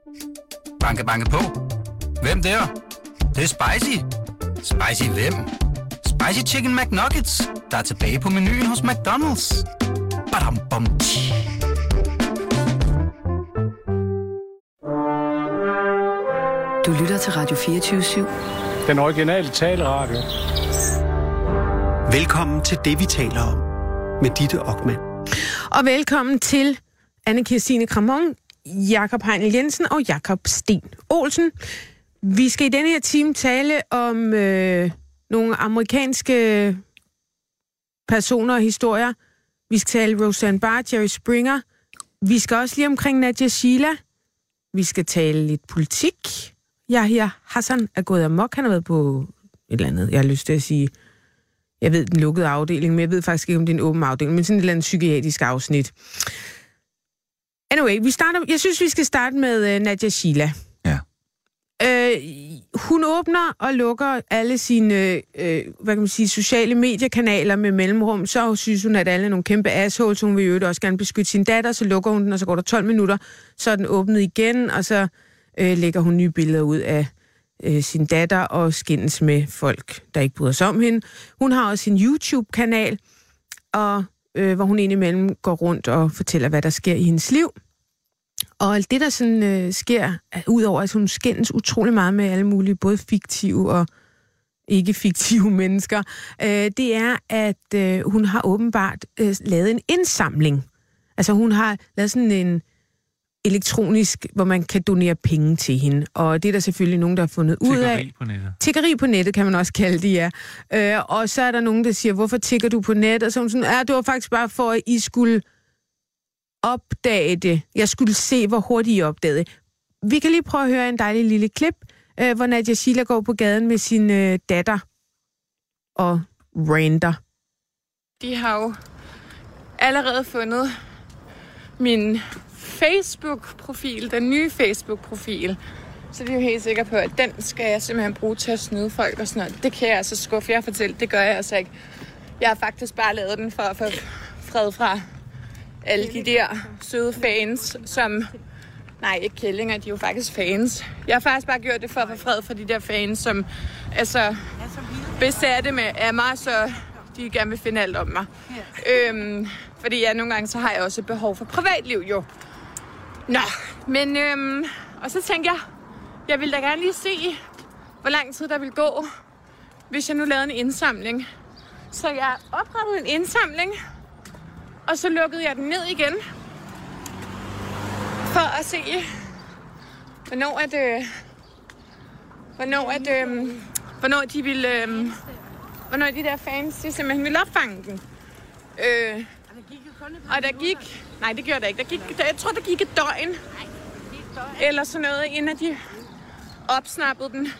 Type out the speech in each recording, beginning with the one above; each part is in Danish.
Banke, banke på. Hvem der? Det er spicy. Spicy hvem? Spicy Chicken McNuggets, der er tilbage på menuen hos McDonald's. Badum, bom, tji. Du lytter til Radio 24/7. Den originale taleradio. Velkommen til det, vi taler om. Med Ditte Okman. Og velkommen til Anne-Kirstine Kramon, Jakob Heinel Jensen og Jakob Sten Olsen. Vi skal i denne her time tale om nogle amerikanske personer og historier. Vi skal tale Roseanne Barr, Jerry Springer. Vi skal også lige omkring Nadia Sheila. Vi skal tale lidt politik. Yahya Hassan er gået amok. Han har været på et eller andet, jeg har lyst til at sige, jeg ved den lukkede afdeling, men jeg ved faktisk ikke, om det er en åben afdeling, men sådan et eller andet psykiatrisk afsnit. Anyway, jeg synes, vi skal starte med Nadia Sheila. Ja. Hun åbner og lukker alle sine hvad kan man sige, sociale mediekanaler med mellemrum. Så synes hun, at alle er nogle kæmpe assholes. Hun vil jo også gerne beskytte sin datter, så lukker hun den, og så går der 12 minutter. Så er den åbnet igen, og så lægger hun nye billeder ud af sin datter og skændes med folk, der ikke bryder sig om hende. Hun har også en YouTube-kanal, og hvor hun indimellem går rundt og fortæller, hvad der sker i hendes liv. Og alt det, der sådan sker, udover at hun skændes utrolig meget med alle mulige, både fiktive og ikke-fiktive mennesker, det er, at hun har åbenbart lavet en indsamling. Altså hun har lavet sådan en elektronisk, hvor man kan donere penge til hende. Og det er der selvfølgelig nogen, der har fundet ud af. Tiggeri på nettet. Tiggeri på nettet, kan man også kalde det, ja. Og så er der nogen, der siger, hvorfor tigger du på nettet? Og så hun sådan, det var faktisk bare for, at I skulle opdage det. Jeg skulle se, hvor hurtigt I opdagede det. Vi kan lige prøve at høre en dejlig lille klip, hvor Nadia Sheila går på gaden med sin datter og ranter. De har jo allerede fundet min Facebook-profil, den nye Facebook-profil. Så de er jo helt sikre på, at den skal jeg simpelthen bruge til at snyde folk og sådan noget. Det kan jeg altså skuffe jer fortælle. Det gør jeg altså ikke. Jeg har faktisk bare lavet den for at få fred fra alle de der søde fans, som... Nej, ikke kællinger, de er jo faktisk fans. Jeg har faktisk bare gjort det for at få fred fra de der fans, som altså besatte med af mig, så de gerne vil finde alt om mig. Fordi nogle gange, så har jeg også et behov for privatliv, jo. Nå, men... og så tænkte jeg vil da gerne lige se, hvor lang tid der vil gå, hvis jeg nu lavede en indsamling. Så jeg oprettede en indsamling, og så lukkede jeg den ned igen, for at se, hvornår de der fans, de simpelthen ville opfange den. Og der gik... Nej, det gjorde der ikke. Jeg tror, der gik et døgn. Eller sådan noget, inden de opsnappede den.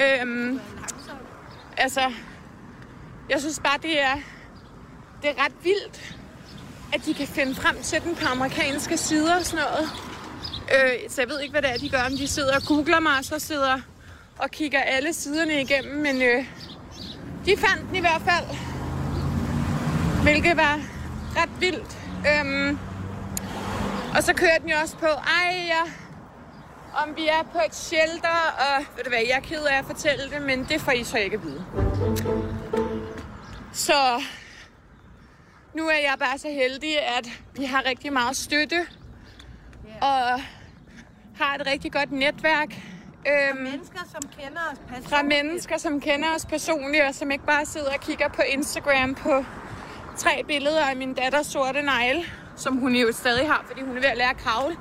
Altså, jeg synes bare, det er ret vildt, at de kan finde frem til den på amerikanske sider og sådan noget. Så jeg ved ikke, hvad det er, de gør, om de sidder og googler mig, og så sidder og kigger alle siderne igennem, men de fandt den i hvert fald, hvilket var ret vildt. Og så kører den jo også på, om vi er på et shelter, og ved du hvad, jeg er ked af at fortælle det, men det får I så ikke at vide. Så nu er jeg bare så heldig, at vi har rigtig meget støtte, og har et rigtig godt netværk. Fra mennesker, som kender os personligt, og som ikke bare sidder og kigger på Instagram på 3 billeder af min datters sorte negle, som hun jo stadig har, fordi hun er ved at lære at kravle.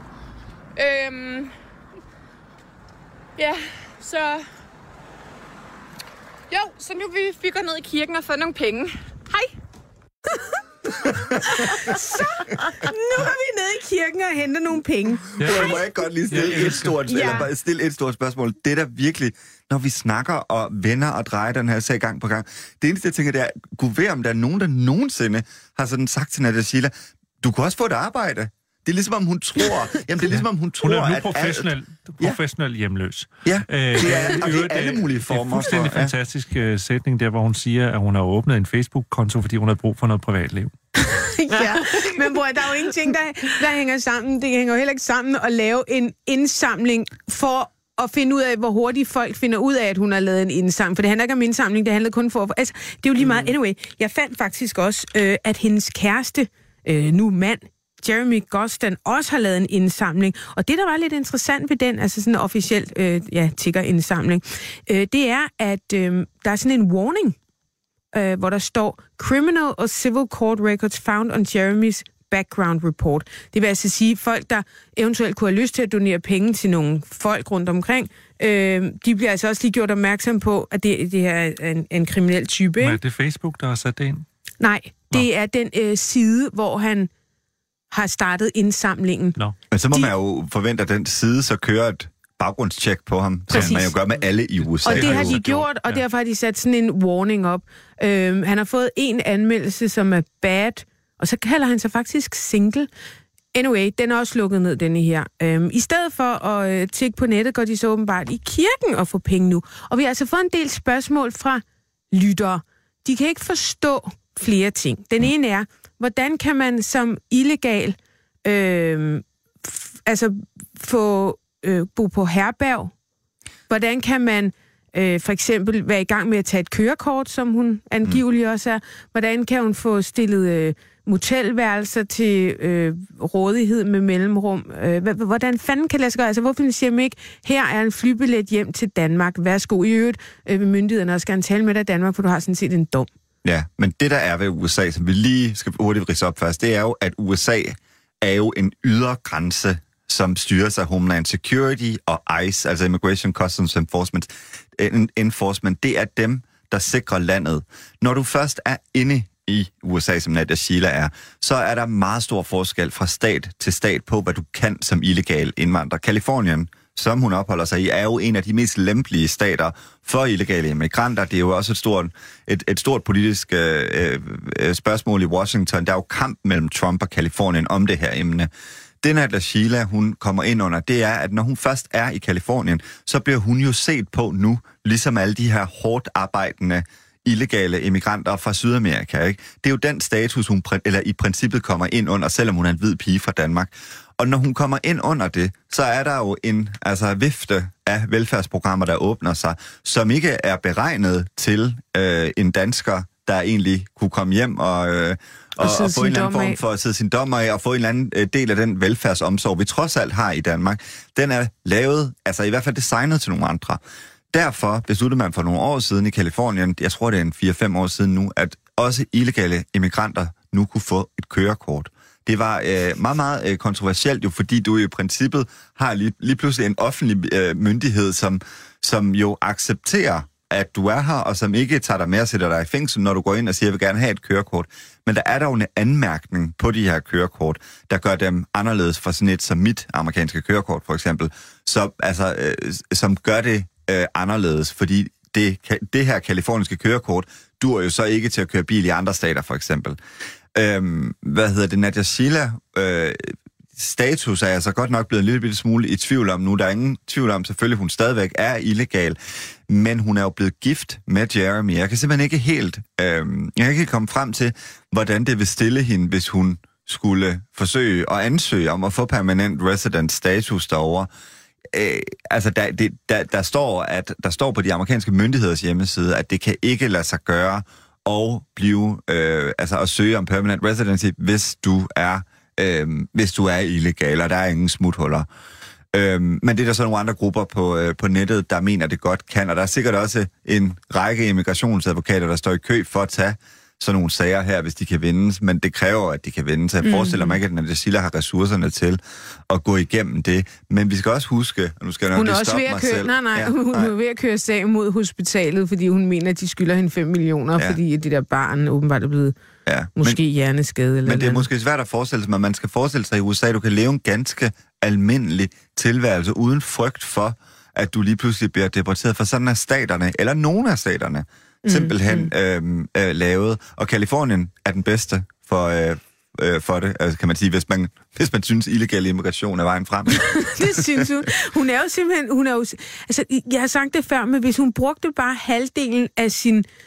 Så nu vil vi gå ned i kirken og få nogle penge. Hej! Så nu er vi nede i kirken og henter nogle penge. Ja. Jeg må ikke godt lige stille et stort spørgsmål. Det er der virkelig, når vi snakker og vender og drejer den her sag gang på gang. Det eneste, jeg tænker, det er, gud ved, om der er nogen, der nogensinde har sådan sagt til Nadia Sheila, du kan også få et arbejde. Det er ligesom, om hun tror... Jamen, det er ligesom, om hun tror, hun er nu professionel hjemløs. Ja, det er alle mulige former. Det er fuldstændig fantastisk sætning der, hvor hun siger, at hun har åbnet en Facebook-konto, fordi hun har brug for noget privatliv. Ja, men bror, der er jo ingenting, der hænger sammen. Det hænger jo heller ikke sammen at lave en indsamling for at finde ud af, hvor hurtigt folk finder ud af, at hun har lavet en indsamling. For det handler ikke om indsamling, det handler kun for... Altså, det er jo lige meget... Anyway, jeg fandt faktisk også, at hendes kæreste, nu mand, Jeremy Gostan, også har lavet en indsamling. Og det, der var lidt interessant ved den, altså sådan en officielt tiggerindsamling, det er, at der er sådan en warning, hvor der står Criminal or Civil Court Records found on Jeremy's background report. Det vil altså sige, folk, der eventuelt kunne have lyst til at donere penge til nogle folk rundt omkring, de bliver altså også lige gjort opmærksom på, at det her er en kriminel type. Men er det Facebook, der har sat det ind? Nej, det er den side, hvor han har startet indsamlingen. Men så må man jo forvente, at den side så kører et baggrundstjek på ham, som man jo gør med alle i USA. Og det har de gjort, og derfor har de sat sådan en warning op. Han har fået en anmeldelse, som er bad, og så kalder han sig faktisk single. Anyway, den er også lukket ned, denne her. I stedet for at tjekke på nettet, går de så åbenbart i kirken og få penge nu. Og vi har altså fået en del spørgsmål fra lyttere. De kan ikke forstå flere ting. Den ene er, hvordan kan man som illegal bo på herberg? Hvordan kan man for eksempel være i gang med at tage et kørekort, som hun angiveligt også er? Hvordan kan hun få stillet motelværelser til rådighed med mellemrum? Hvordan fanden kan det lade sig gøre? Altså, hvorfor siger man ikke, her er en flybillet hjem til Danmark. Værsgo. I øvrigt vil myndighederne også gerne tale med dig i Danmark, for du har sådan set en dom. Ja, men det der er ved USA, som vi lige skal hurtigt ridse op først, det er jo, at USA er jo en ydre grænse, som styres af Homeland Security og ICE, altså Immigration Customs Enforcement. Det er dem, der sikrer landet. Når du først er inde i USA, som Nadia Sheila er, så er der meget stor forskel fra stat til stat på, hvad du kan som illegal indvandrer. Kalifornien, som hun opholder sig i, er jo en af de mest lempelige stater for illegale immigranter. Det er jo også et stort politisk spørgsmål i Washington. Der er jo kamp mellem Trump og Kalifornien om det her emne. Det, Nadia Sheila, hun kommer ind under, det er, at når hun først er i Kalifornien, så bliver hun jo set på nu, ligesom alle de her hårdt arbejdende illegale immigranter fra Sydamerika, ikke? Det er jo den status, hun i princippet kommer ind under, selvom hun er en hvid pige fra Danmark. Og når hun kommer ind under det, så er der jo en vifte af velfærdsprogrammer, der åbner sig, som ikke er beregnet til en dansker, der egentlig kunne komme hjem og få en eller anden form for at sidde sin dommer af og få en eller anden del af den velfærdsomsorg, vi trods alt har i Danmark. Den er lavet, altså i hvert fald designet til nogle andre. Derfor besluttede man for nogle år siden i Kalifornien, jeg tror det er 4-5 år siden nu, at også illegale immigranter nu kunne få et kørekort. Det var meget, meget kontroversielt jo, fordi du i princippet har lige pludselig en offentlig myndighed, som jo accepterer, at du er her, og som ikke tager dig med og sætter dig i fængsel, når du går ind og siger, at jeg vil gerne have et kørekort. Men der er dog en anmærkning på de her kørekort, der gør dem anderledes fra sådan et som mit amerikanske kørekort, for eksempel, som gør det anderledes, fordi det her kaliforniske kørekort dur jo så ikke til at køre bil i andre stater, for eksempel. Nadia Sheila status er jeg så godt nok blevet en lille smule i tvivl om nu. Der er ingen tvivl om, selvfølgelig hun stadigvæk er illegal, men hun er jo blevet gift med Jeremy. Jeg kan simpelthen ikke helt jeg kan ikke komme frem til, hvordan det vil stille hende, hvis hun skulle forsøge at ansøge om at få permanent resident status derovre. Der står på de amerikanske myndigheders hjemmeside, at det kan ikke lade sig gøre og blive at søge om permanent residency, hvis du er illegal, og der er ingen smuthuller. Men det er der så nogle andre grupper på nettet, der mener, det godt kan, og der er sikkert også en række immigrationsadvokater, der står i kø for at tage sådan nogle sager her, hvis de kan vindes, men det kræver, at de kan vinde. Så jeg forestiller mig ikke, at Nadia Sheila har ressourcerne til at gå igennem det. Men vi skal også huske, og nu skal jeg nok lige stoppe mig selv. Hun er ved at køre sag mod hospitalet, fordi hun mener, at de skylder hende 5 millioner, fordi det der barn åbenbart er blevet hjerneskadet. Eller men det er måske svært at forestille sig, men man skal forestille sig i USA, at du kan leve en ganske almindelig tilværelse uden frygt for, at du lige pludselig bliver deporteret, for sådan er staterne, eller nogle af staterne, simpelthen lavet. Og Kalifornien er den bedste for det, altså, kan man sige, hvis man synes, illegal immigration er vejen frem. Det synes hun. Hun er jo simpelthen, jeg har sagt det før, men hvis hun brugte bare halvdelen af sin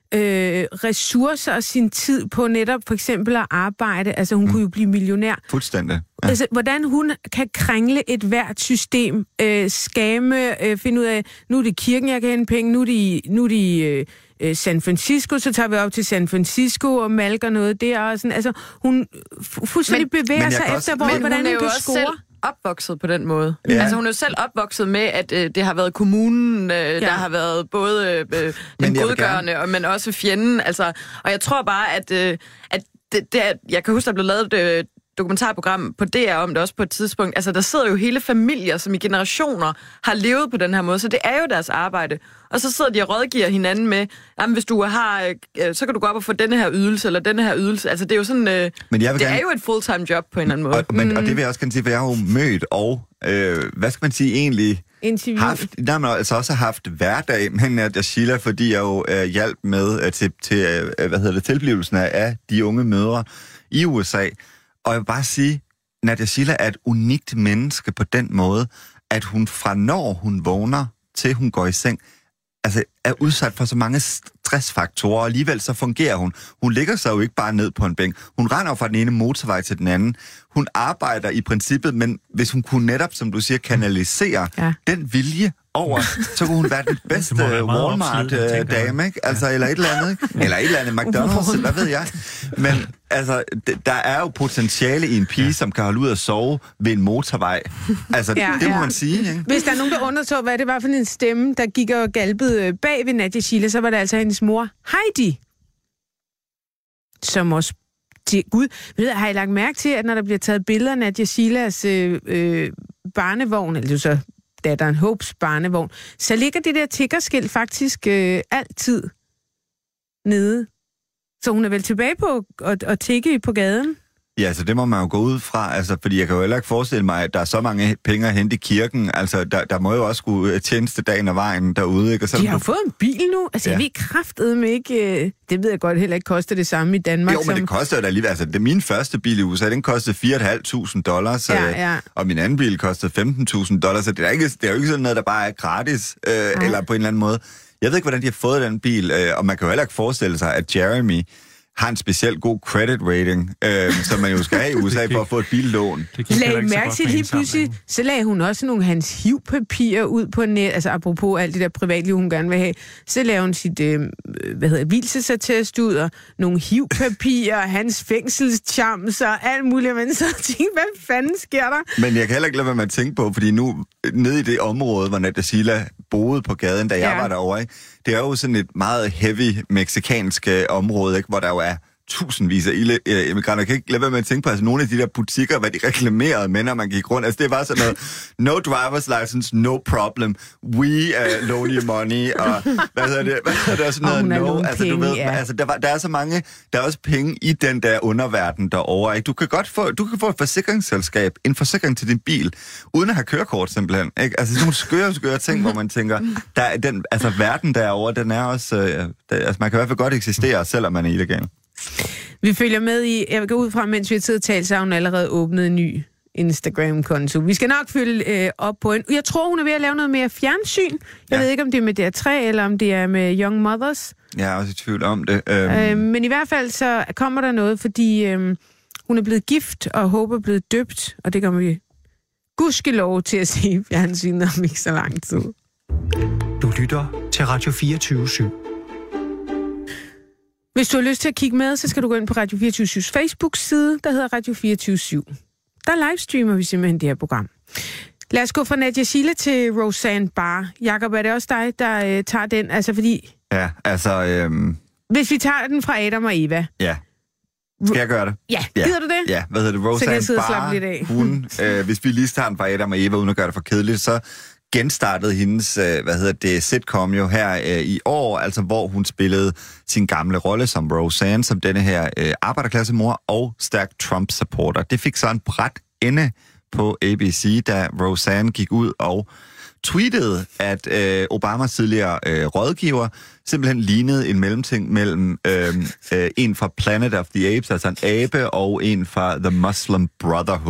ressourcer og sin tid på netop for eksempel at arbejde. Altså hun kunne jo blive millionær. Fuldstændig. Ja. Altså, hvordan hun kan kringle et hvert system, skamme, finde ud af, nu er det kirken, jeg kan hente penge, nu er de San Francisco, så tager vi op til San Francisco og malker noget der. Og sådan. Altså, hun fuldstændig bevæger sig efter, hvordan hun kan score. Opvokset på den måde. Ja. Altså hun er jo selv opvokset med, at det har været kommunen, der har været både den godgørende, men også fjenden. Altså, og jeg tror bare, at jeg kan huske, der blev lavet et dokumentarprogram på DR om det også på et tidspunkt. Altså der sidder jo hele familier, som i generationer har levet på den her måde, så det er jo deres arbejde. Og så sidder de og rådgiver hinanden med, jamen hvis du har, så kan du gå op og få denne her ydelse, eller denne her ydelse. Altså det er jo sådan, det er jo et fulltime job på en eller anden måde. Og det vil jeg også gerne sige, for jeg har jo mødt og, hvad skal man sige egentlig, også haft hverdag med Nadia Sheila, fordi jeg jo hjalp med til tilblivelsen af de unge mødre i USA. Og jeg vil bare sige, Nadia Sheila er et unikt menneske på den måde, at hun fra når hun vågner til hun går i seng, altså er udsat for så mange stressfaktorer, og alligevel så fungerer hun. Hun ligger sig jo ikke bare ned på en bænk. Hun render fra den ene motorvej til den anden. Hun arbejder i princippet, men hvis hun kunne netop, som du siger, kanalisere den vilje over, så kunne hun være den bedste Walmart-dame, ikke? Altså, eller et eller andet, ikke? Eller et eller andet McDonald's, hvad ved jeg. Men altså, der er jo potentiale i en pige, som kan holde ud og sove ved en motorvej. Altså, det må man sige, ikke? Hvis der er nogen, der underså, hvad det var for en stemme, der gik og galpede bag ved Nadia Sheila, så var det altså hendes mor, Heidi, som også Gud, har I lagt mærke til, at når der bliver taget billeder af Nadia Sheilas barnevogn, eller så datteren Hopes barnevogn, så ligger det der tiggerskilt faktisk altid nede. Så hun er vel tilbage på at tigge på gaden? Ja, så det må man jo gå ud fra, altså, fordi jeg kan jo heller ikke forestille mig, at der er så mange penge at hente i kirken. Altså, der må jo også skulle tjeneste dagen og vejen derude, ikke? Og så de har jo fået en bil nu. Altså, jeg ved kraftedeme ikke... Det ved jeg godt heller ikke koster det samme i Danmark. Jo, men det koster jo da alligevel... Altså, min første bil i USA, den kostede $4.500, og min anden bil kostede $15,000, så det er jo ikke sådan noget, der bare er gratis, eller på en eller anden måde. Jeg ved ikke, hvordan de har fået den bil, og man kan jo heller ikke forestille sig, at Jeremy har en specielt god credit rating, som man jo skal have i USA for at få et billån. Lagde mærke til lige pludselig, så lagde hun også nogle af hans hivpapirer ud på net, altså apropos alt det der privatliv, hun gerne vil have. Så lavede hun sit, vielsesattest ud, og nogle hivpapirer, hans fængselschams og alt muligt, men så tænkte, hvad fanden sker der? Men jeg kan heller ikke lade være med at tænke på, fordi nu, nede i det område, hvor Nadia Sheila boede på gaden, da jeg var derovre, ikke? Det er jo sådan et meget heavy mexikansk område, ikke? Hvor der jo er tusindvis af immigranter. Jeg kan ikke lade være med at tænke på, altså nogle af de der butikker, hvad de reklamerede med, når man gik rundt. Altså det var sådan noget, no driver's license, no problem, we loan you money, og hvad hedder det sådan noget, no, altså du ved, altså der er så mange, der er også penge i den der underverden derovre, ikke? Du kan få et forsikringsselskab, en forsikring til din bil, uden at have kørekort simpelthen, ikke? Altså sådan nogle skøre ting, hvor man tænker, verden derovre, den er også, altså man kan i hvert fald godt eksistere, selvom man er illegal. Vi følger med i, jeg vil gå ud fra, mens vi har tid at tale, så har hun allerede åbnet en ny Instagram-konto. Vi skal nok følge op på en. Jeg tror, hun er ved at lave noget mere fjernsyn. Jeg ved ikke, om det er med DR3, eller om det er med Young Mothers. Jeg er også i tvivl om det. Men i hvert fald så kommer der noget, fordi hun er blevet gift, og Hope er blevet døbt, og det kommer vi gudskelov til at se i fjernsynet om ikke så lang tid. Du lytter til Radio 24/7. Hvis du har lyst til at kigge med, så skal du gå ind på Radio 24/7's Facebook-side, der hedder Radio 24/7. Der livestreamer vi simpelthen det her program. Lad os gå fra Nadia Sheila til Roseanne Barr. Jakob, er det også dig, der tager den? Altså fordi... Ja, altså... Hvis vi tager den fra Adam og Eva... Ja. Skal jeg gøre det? Ja, gider du det? Ja, hvad hedder det? Roseanne Barr, hun... hvis vi lige tager den fra Adam og Eva, uden at gøre det for kedeligt, så... genstartede hendes, sitcom jo her i år, altså hvor hun spillede sin gamle rolle som Roseanne, som denne her arbejderklassemor og stærk Trump-supporter. Det fik så en brat ende på ABC, da Roseanne gik ud og tweetede, at Obamas tidligere rådgiver simpelthen lignede en mellemting mellem en fra Planet of the Apes, altså en abe, og en fra The Muslim Brotherhood,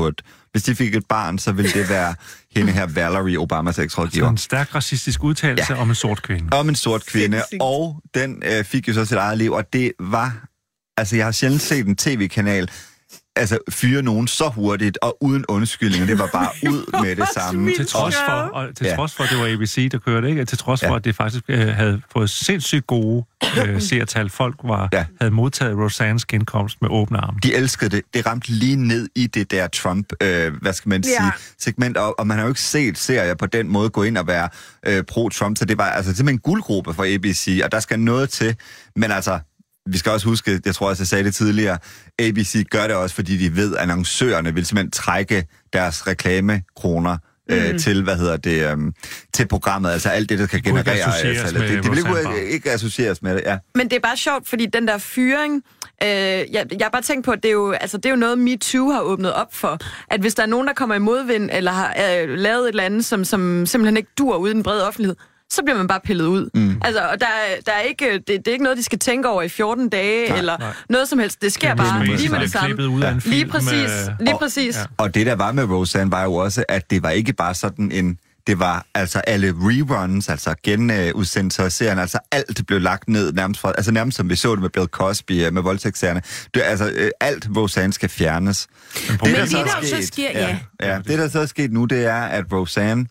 Hvis de fik et barn, så ville det være hende her Valerie, Obamas eksrådgiver. Så en stærk racistisk udtalelse om en sort kvinde. Om en sort kvinde, og den fik jo så sit eget liv, og det var... Altså, jeg har sjældent set en tv-kanal fyre nogen så hurtigt og uden undskyldning, og det var bare ud med det samme. Til trods for, at det var ABC, der kørte, ikke? Til trods for, at det faktisk havde fået sindssygt gode seertal. Folk havde modtaget Roseannes genkomst med åbne arme. De elskede det. Det ramte lige ned i det der Trump, sige, segment, og man har jo ikke set serier på den måde gå ind og være pro-Trump, så det var altså simpelthen en guldgruppe for ABC, og der skal noget til, men altså, vi skal også huske, jeg tror også, jeg sagde det tidligere, ABC gør det også, fordi de ved, at annoncørerne vil simpelthen trække deres reklamekroner til, til programmet, altså alt det, der kan generere. Det vil ikke associeres med det, ja. Men det er bare sjovt, fordi den der fyring, jeg har bare tænkt på, at det er jo noget, MeToo har åbnet op for, at hvis der er nogen, der kommer i modvind, eller har lavet et eller andet, som simpelthen ikke dur ude i den brede offentlighed, så bliver man bare pillet ud. Altså, og der er ikke, det er ikke noget, de skal tænke over i 14 dage, eller noget som helst. Det sker bare lige med det samme. Lige præcis. Og det, der var med Roseanne, var jo også, at det var ikke bare sådan det var altså alle reruns, altså genudsendelser af serien, altså alt blev lagt ned nærmest som vi så det med Bill Cosby, med voldtægtsserierne. Alt Roseanne skal fjernes. Det, der så er sket nu, det er, at Roseanne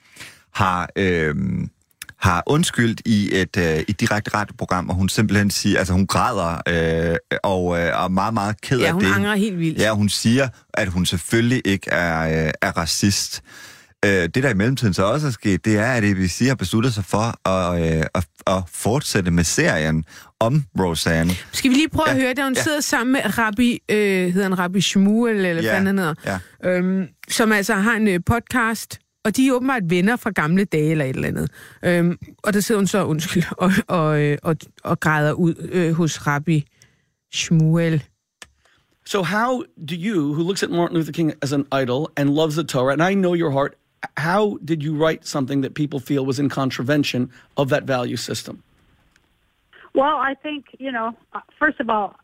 har undskyldt i et direkte radioprogram, og hun simpelthen siger, altså hun græder og er meget, meget ked af det. Ja, hun angrer helt vildt. Ja, hun siger, at hun selvfølgelig ikke er racist. Det, der i mellemtiden så også er sket, det er, at ABC har besluttet sig for at fortsætte med serien om Roseanne. Skal vi lige prøve at høre, da hun sidder sammen med Rabbi Shmuel, eller hvad han hedder, som altså har en podcast, og de er åbenbart venner fra gamle dage eller et eller andet. Og der sidder hun så, og græder ud hos Rabbi Shmuel. So how do you, who looks at Martin Luther King as an idol and loves the Torah, and I know your heart, how did you write something that people feel was in contravention of that value system? Well, I think, first of all,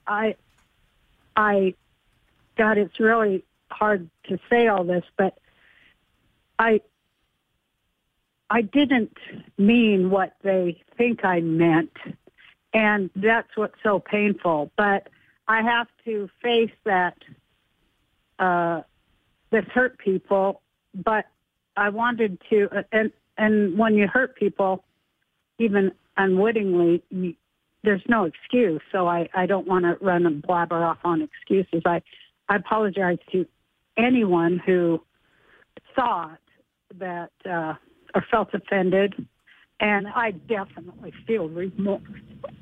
God, it's really hard to say all this, but I didn't mean what they think I meant, and that's what's so painful. But I have to face that this hurt people, but I wanted to, and when you hurt people, even unwittingly, there's no excuse. So I don't want to run and blabber off on excuses. I apologize to anyone who thought that or felt offended, and I definitely feel remorse.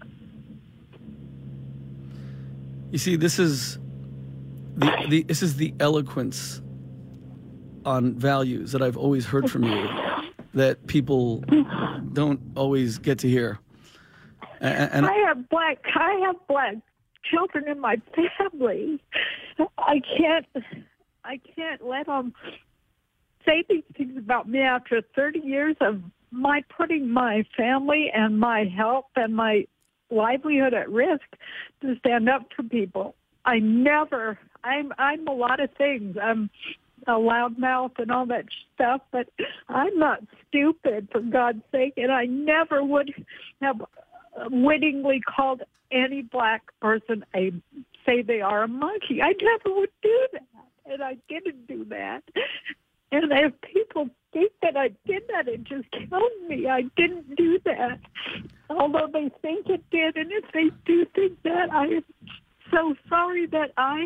You see, this is the eloquence on values that I've always heard from you, that people don't always get to hear. And I have black children in my family. I can't let them say these things about me after 30 years of my putting my family and my health and my livelihood at risk to stand up for people. I'm a lot of things. I'm a loudmouth and all that stuff, but I'm not stupid, for God's sake, and I never would have wittingly called any black person say they are a monkey. I never would do that, and I didn't do that. And if people think that I did that, it just kills me. I didn't do that, although they think it did. And if they do think that, I am so sorry that I,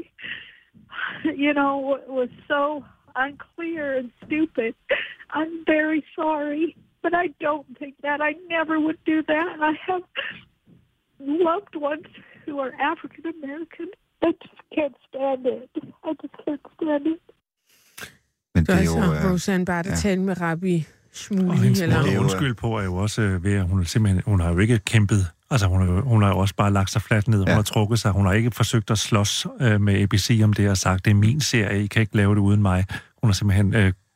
was so unclear and stupid. I'm very sorry, but I don't think that. I never would do that. I have loved ones who are African American. I just can't stand it. I just can't stand it. Men det er jo... Roseanne bare tale med Rabbi Shmuel. Og hendes måde undskyld på er jo også ved, at hun har jo ikke kæmpet. Altså, hun har jo også bare lagt sig fladt ned. Hun har trukket sig. Hun har ikke forsøgt at slås med ABC om det, og sagt, det er min serie, I kan ikke lave det uden mig. Hun har simpelthen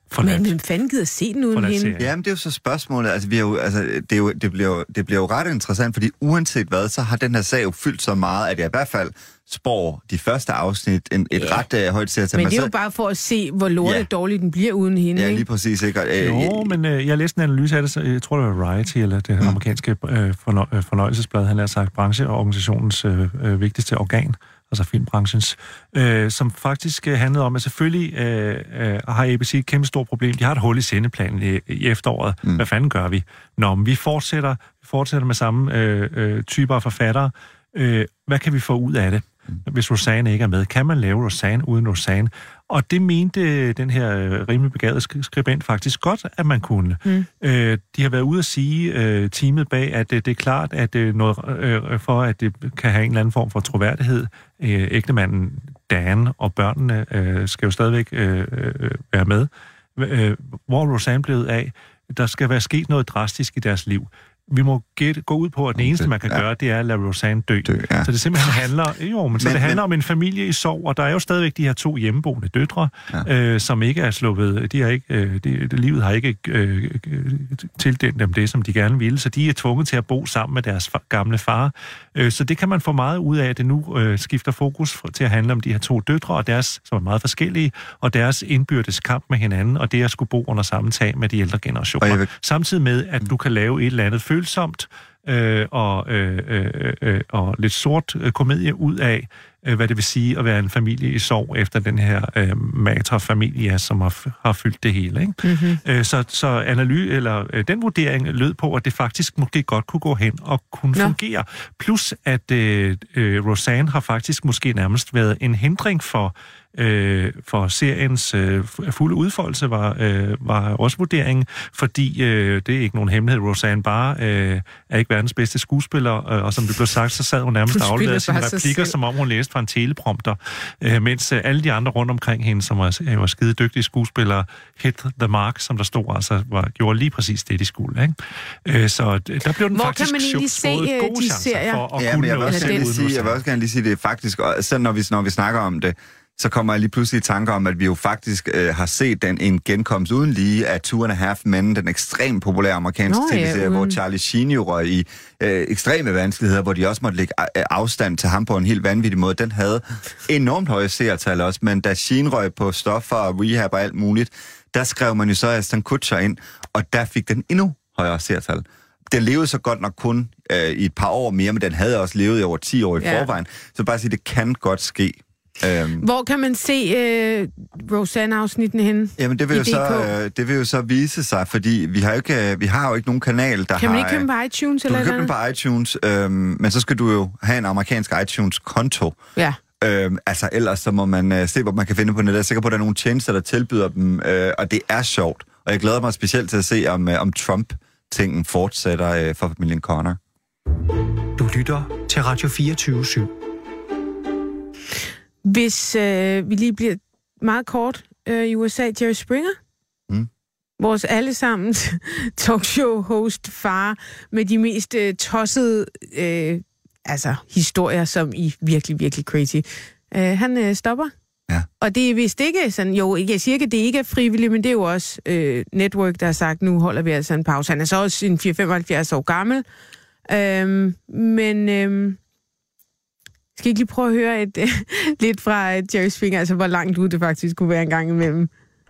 Men hvem fanden gider se den uden hende? Jamen, det er jo så spørgsmålet. Altså, det bliver jo ret interessant, fordi uanset hvad, så har den her sag jo fyldt så meget, at jeg i hvert fald spår de første afsnit et ret højt seertal. Men det er jo bare for at se, hvor lortet dårligt den bliver uden hende. Ja, lige præcis. Ikke? Men jeg læste en analyse af det, så jeg tror, det var Variety, eller det amerikanske fornøjelsesblad, han har sagt, brancheorganisationens vigtigste organ, altså filmbranchens, som faktisk handlede om, at selvfølgelig har ABC et kæmpe stort problem. De har et hul i sendeplanen i efteråret. Hvad fanden gør vi? Men vi fortsætter med samme typer af forfattere. Hvad kan vi få ud af det, hvis Roseanne ikke er med? Kan man lave Roseanne uden Roseanne? Og det mente den her rimelig begavede skribent faktisk godt, at man kunne. De har været ude at sige, teamet bag, at det er klart, at noget for at det kan have en eller anden form for troværdighed. Ægtemanden Dan og børnene skal jo stadigvæk være med. Hvor Roseanne blev af, der skal være sket noget drastisk i deres liv. Vi må gå ud på, at det eneste, man kan gøre, det er at lade Roseanne dø. Så det simpelthen handler om en familie i sorg, og der er jo stadigvæk de her 2 hjemmeboende døtre, som ikke er sluppet. Livet har ikke tildelt dem det, som de gerne ville, så de er tvunget til at bo sammen med deres gamle far. Så det kan man få meget ud af, at det nu skifter fokus til at handle om de her 2 døtre, og deres, som er meget forskellige, og deres indbyrdes kamp med hinanden, og det at skulle bo under samme tag med de ældre generationer. Samtidig med, at du kan lave et eller andet følsomt og lidt sort komedie ud af, hvad det vil sige at være en familie i sorg efter den her matrafamilie, som har fyldt det hele. Ikke? Så den vurdering lød på, at det faktisk måske godt kunne gå hen og kunne fungere. Plus at Roseanne har faktisk måske nærmest været en hindring for seriens fulde udfoldelse, var også vurderingen, fordi det er ikke nogen hemmelighed. Roseanne Barr er ikke verdens bedste skuespiller, og som det blev sagt, så sad hun nærmest og afleverede sine replikker, som om hun læste fra en teleprompter, mens alle de andre rundt omkring hende, som var skide dygtige skuespillere, hit the mark, som der stod, altså gjorde lige præcis det, de skulle. Ikke? Så der blev den hvor faktisk kan man egentlig se de serier? For at kunne noget. Jeg vil også gerne lige sige, det er faktisk, selv når vi snakker om det, så kommer jeg lige pludselig i tanker om, at vi jo faktisk har set en genkomst uden lige af 2.5 Men, den ekstremt populære amerikanske tv-serie, hvor Charlie Sheen jo røg i ekstreme vanskeligheder, hvor de også måtte lægge afstand til ham på en helt vanvittig måde. Den havde enormt høje seertal også, men da Sheen røg på stoffer og rehab og alt muligt, der skrev man jo så Ashton Kutcher ind, og der fik den endnu højere seertal. Den levede så godt nok kun i et par år mere, men den havde også levet i over 10 år i forvejen. Så bare sige, det kan godt ske. Hvor kan man se Roseanne-afsnitten henne? Jamen, det vil jo så vise sig, fordi vi har jo ikke nogen kanal, der kan man ikke købe på iTunes? Du kan købe på iTunes, men så skal du jo have en amerikansk iTunes-konto. Ja. Altså, ellers så må man se, hvor man kan finde på nettet. Jeg er sikker på, at der er nogle tjenester, der tilbyder dem, og det er sjovt. Og jeg glæder mig specielt til at se, om Trump-tingen fortsætter for familien Connor. Du lytter til Radio 24/7. Hvis vi lige bliver meget kort i USA, Jerry Springer, vores allesammens talkshow-host far med de mest tossede historier, som i virkelig, virkelig crazy. Han stopper. Ja. Og det er vist ikke sådan, jeg siger ikke, at det ikke er frivilligt, men det er jo også Network, der har sagt, nu holder vi altså en pause. Han er så også 75 år gammel. Skal I ikke lige prøve at høre lidt fra Jerry Springer, altså hvor langt ud det faktisk kunne være en gang imellem?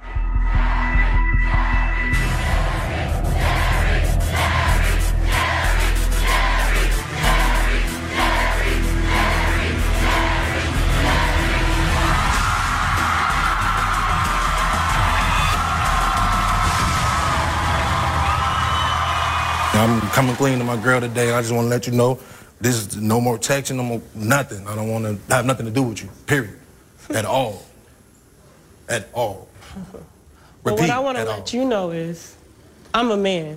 I'm coming clean to my girl today. I just want to let you know, this is no more texting, no more nothing. I don't want to have nothing to do with you, period. At all. At all. Well, what I want to let you know is, I'm a man.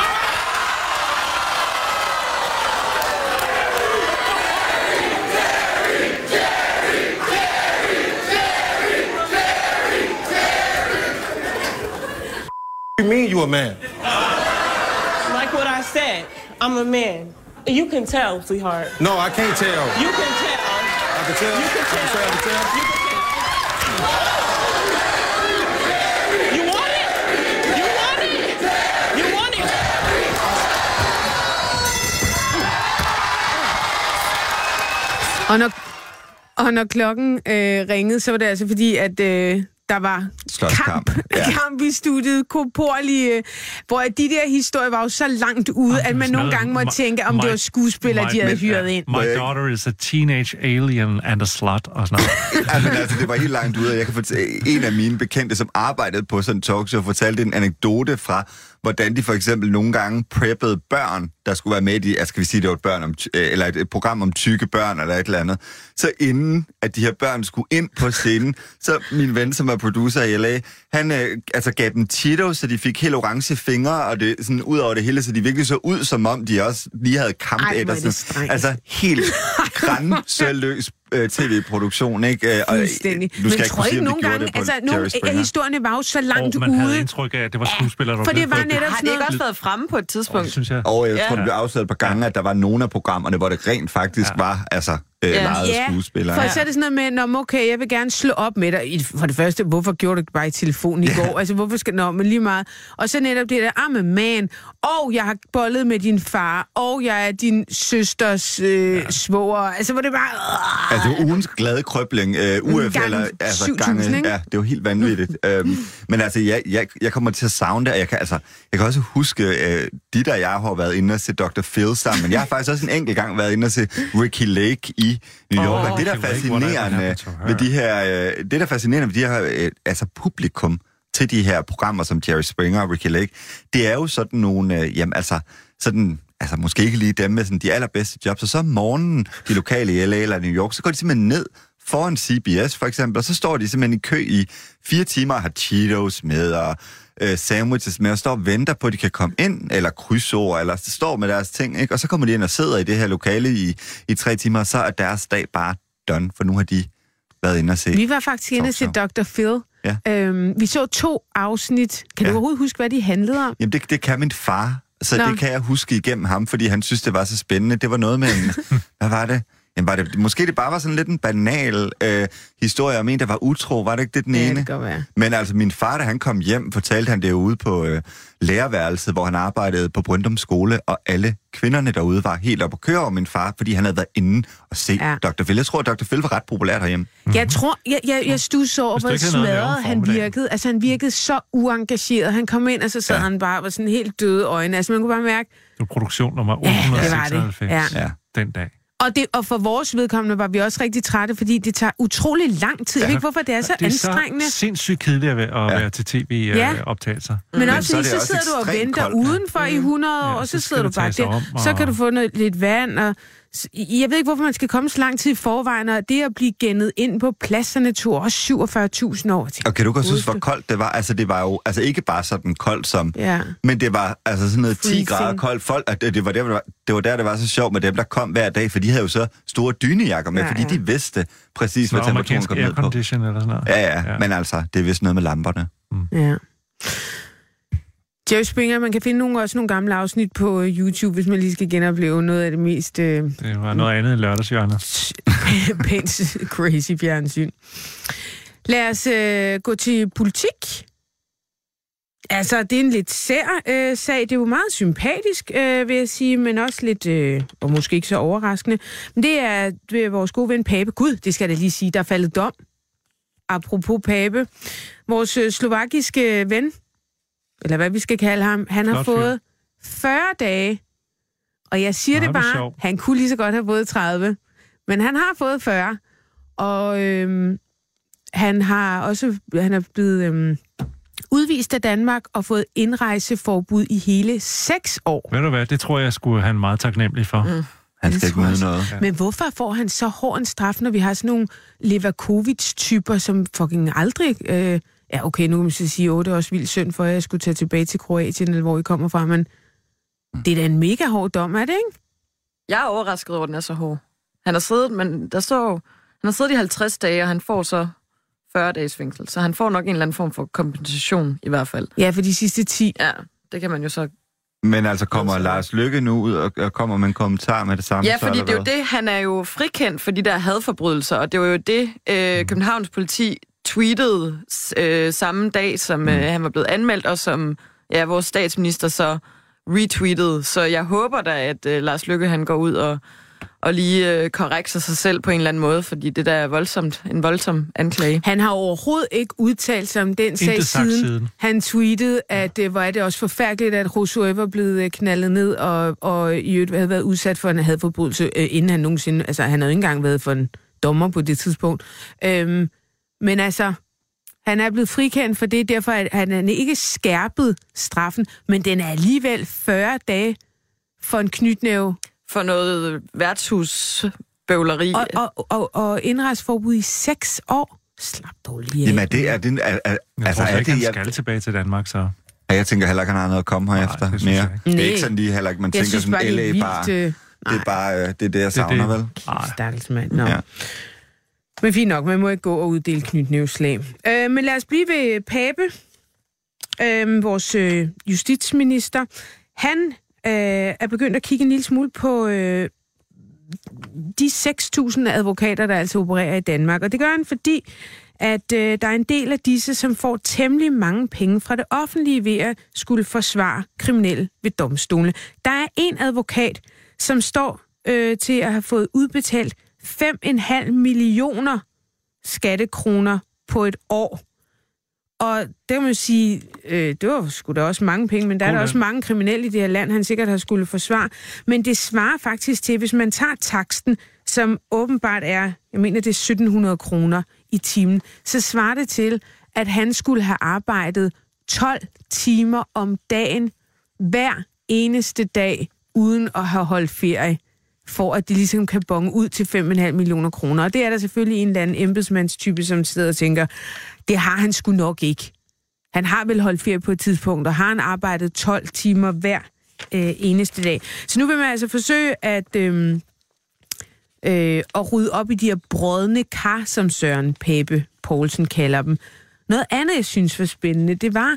What do you mean you a man? Like what I said, I'm a man. You can tell, sweetheart. No, I can't tell. You can tell. I can tell? You can tell. I can tell? You can tell. You want it? Og når klokken ringede, så var det altså fordi, at der var kamp i studiet, korporlige, hvor de der historier var jo så langt ude, at man nogle gange måtte tænke, om det var skuespillere, de havde hyret ind. My daughter is a teenage alien and a slut, og sådan noget. Altså, det var helt langt ude, og jeg kan fortælle, en af mine bekendte, som arbejdede på sådan en talkshow, fortalte en anekdote fra, hvordan de for eksempel nogle gange preppede børn, der skulle være med i, skal vi sige, det var et børn om, eller et program om tykke børn, eller et eller andet. Så inden, at de her børn skulle ind på scenen, så min ven, som var producer i LA, han gav dem Cheetos, så de fik helt orange fingre, og det sådan ud over det hele, så de virkelig så ud, som om de også lige havde kampæt og sådan. Altså helt grænseløs tv-produktion, ikke? Fuldstændig. Men tror ikke nogle gange, altså nogle af historierne var jo så langt ude. Man havde indtryk af, at det var skuespillere, der for det var netop sådan. Har det ikke også været fremme på et tidspunkt? Synes jeg. Og jeg tror, det blev afsløret på gange, at der var nogle af programmerne, hvor det rent faktisk var, lejede skuespillere. For så er det sådan noget med, okay, jeg vil gerne slå op med dig. For det første, hvorfor gjorde du ikke bare i telefonen i går? Altså, hvorfor skal men lige meget. Og så netop det der, man, og jeg har bollet med din far, og jeg er din søsters svoger. Altså, hvor det bare... Altså, ugens glade krøbling, UF, eller altså gange... Ja, det er jo helt vanvittigt. Men altså, jeg kommer til at savne det, og jeg kan også huske, de der jeg har været inde og se Dr. Phil sammen, men jeg har faktisk også en enkelt gang været inde og se Ricky Lake i New York, og det der fascinerende ved de her, publikum til de her programmer som Jerry Springer og Ricky Lake, det er jo sådan nogle, måske ikke lige dem med sådan de allerbedste jobs, og så om morgenen, de lokale i LA eller New York, så går de simpelthen ned foran CBS for eksempel, og så står de simpelthen i kø i 4 timer og har Cheetos med og sandwiches med, og står og venter på, at de kan komme ind, eller krydsord, eller står med deres ting, ikke? Og så kommer de ind og sidder i det her lokale i 3 timer, og så er deres dag bare done, for nu har de været inde og se. Vi var faktisk inde og se Dr. Phil. Ja. Vi så 2 afsnit. Kan du overhovedet huske, hvad de handlede om? Jamen, det kan min far, så det kan jeg huske igennem ham, fordi han synes, det var så spændende. Det var noget med hvad var det? Jamen, måske det bare var sådan lidt en banal historie om en, der var utro. Var det ikke det den ene? Ja, det kan være. Men altså, min far, da han kom hjem, fortalte han det jo ude på lærerværelset, hvor han arbejdede på Brøndum Skole, og alle kvinderne derude var helt oppe at køre over min far, fordi han havde været inde og se Dr. Phil. Jeg tror, at Dr. Phil var ret populær derhjemme. Jeg tror, jeg studser over, hvor smadret han virkede. Altså, han virkede så uengageret. Han kom ind, og så sad han bare med sådan helt døde øjne. Altså, man kunne bare mærke... Det var produktion nummer 896 den dag. Og for vores vedkommende var vi også rigtig trætte, fordi det tager utrolig lang tid. Jeg ved ikke, hvorfor det er så anstrengende. Det er så sindssygt kedeligt at være til tv-optagelser. Men også fordi, så sidder du og venter udenfor i 100 år, og så sidder du bare der. Så kan du få lidt vand, og jeg ved ikke, hvorfor man skal komme så lang tid i forvejen, og det at blive gennet ind på pladserne tog også 47.000 år. Og kan du godt synes, hvor koldt det var? Altså, det var jo ikke bare sådan koldt som... Men det var altså sådan noget 10 grader koldt. Folk, at det var der, det var så sjovt med dem, der kom hver dag, for de havde jo så store dynejakker med, fordi de vidste præcis, hvad temperaturen kom ned på. Eller sådan noget. Ja, men altså, det er vist noget med lamperne. Ja. Jerry Springer, man kan finde også nogle gamle afsnit på YouTube, hvis man lige skal genopleve noget af det mest... Det var noget andet end lørdagshjørnet. Pænt crazy fjernsyn. Lad os gå til politik. Altså, det er en lidt sær sag. Det er jo meget sympatisk, vil jeg sige, men også lidt, og måske ikke så overraskende. Men det er vores gode ven Pape. Gud, det skal jeg da lige sige, der er faldet dom. Apropos Pape. Vores slovakiske ven, eller hvad vi skal kalde ham, han har fået 40 dage. Og jeg siger det bare, han kunne lige så godt have fået 30. Men han har fået 40. Og han er blevet udvist af Danmark og fået indrejseforbud i hele 6 år. Ved du hvad, det tror jeg skulle han meget taknemmelig for. Han skal ikke møde noget. Ja. Men hvorfor får han så hård en straf, når vi har sådan nogle Levakovic-typer, som fucking aldrig... Ja, okay, nu kan man sige, det er også vildt synd for, at jeg skulle tage tilbage til Kroatien, eller hvor I kommer fra, men det er da en mega hård dom, er det ikke? Jeg er overrasket over, at den er så hård. Han har siddet i 50 dage, og han får så 40 dages fængsel, så han får nok en eller anden form for kompensation, i hvert fald. Ja, for de sidste 10. Ja, det kan man jo så... Men altså kommer Lars Løkke nu ud og kommer med en kommentar med det samme? Ja, fordi det er jo det, han er jo frikendt for de der hadforbrydelser, og det var jo det, Københavns politi tweetede samme dag, som han var blevet anmeldt, og som vores statsminister så retweetede. Så jeg håber da, at Lars Løkke han går ud og lige korrekse sig selv på en eller anden måde, fordi det der er en voldsom anklage. Han har overhovedet ikke udtalt sig om den sag siden. Han tweetede, at hvor er det også forfærdeligt, at Josué var blevet knaldet ned, og i øvrigt havde været udsat for en hadforbrydelse, inden han nogensinde... Altså, han havde ikke engang været for en dommer på det tidspunkt. Men altså, han er blevet frikendt for det, derfor at han ikke skærpet straffen, men den er alligevel 40 dage for en knytnæve. For noget værtshusbøvleri. Og indrejseforbud i 6 år. Slap dog lige af. Jamen, han skal tilbage til Danmark, så... Ja, jeg tænker heller ikke, han har noget at komme her efter mere. Det er ikke sådan lige heller ikke, man tænker sådan, LA bare... Det er bare det, jeg savner, vel? Stakkels mand. Ja. Men fint nok, man må ikke gå og uddele knytnæveslag. Men lad os blive ved Pape, vores justitsminister. Han er begyndt at kigge en lille smule på de 6.000 advokater, der altså opererer i Danmark. Og det gør han, fordi at der er en del af disse, som får temmelig mange penge fra det offentlige ved at skulle forsvare kriminelle ved domstolene. Der er en advokat, som står til at have fået udbetalt 5,5 millioner skattekroner på et år. Og det kan man sige, det var sgu da også mange penge, men der er der også mange kriminelle i det her land, han sikkert har skulle forsvare. Men det svarer faktisk til, hvis man tager taksten, som åbenbart er, jeg mener det er 1.700 kroner i timen, så svarer det til, at han skulle have arbejdet 12 timer om dagen, hver eneste dag, uden at have holdt ferie, for at de ligesom kan bonge ud til 5,5 millioner kroner. Og det er der selvfølgelig en eller anden embedsmandstype, som sidder og tænker, det har han sgu nok ikke. Han har vel holdt ferie på et tidspunkt, og har han arbejdet 12 timer hver eneste dag. Så nu vil man altså forsøge at rydde op i de her brodne kar, som Søren Pape Poulsen kalder dem. Noget andet, jeg synes var spændende, det var,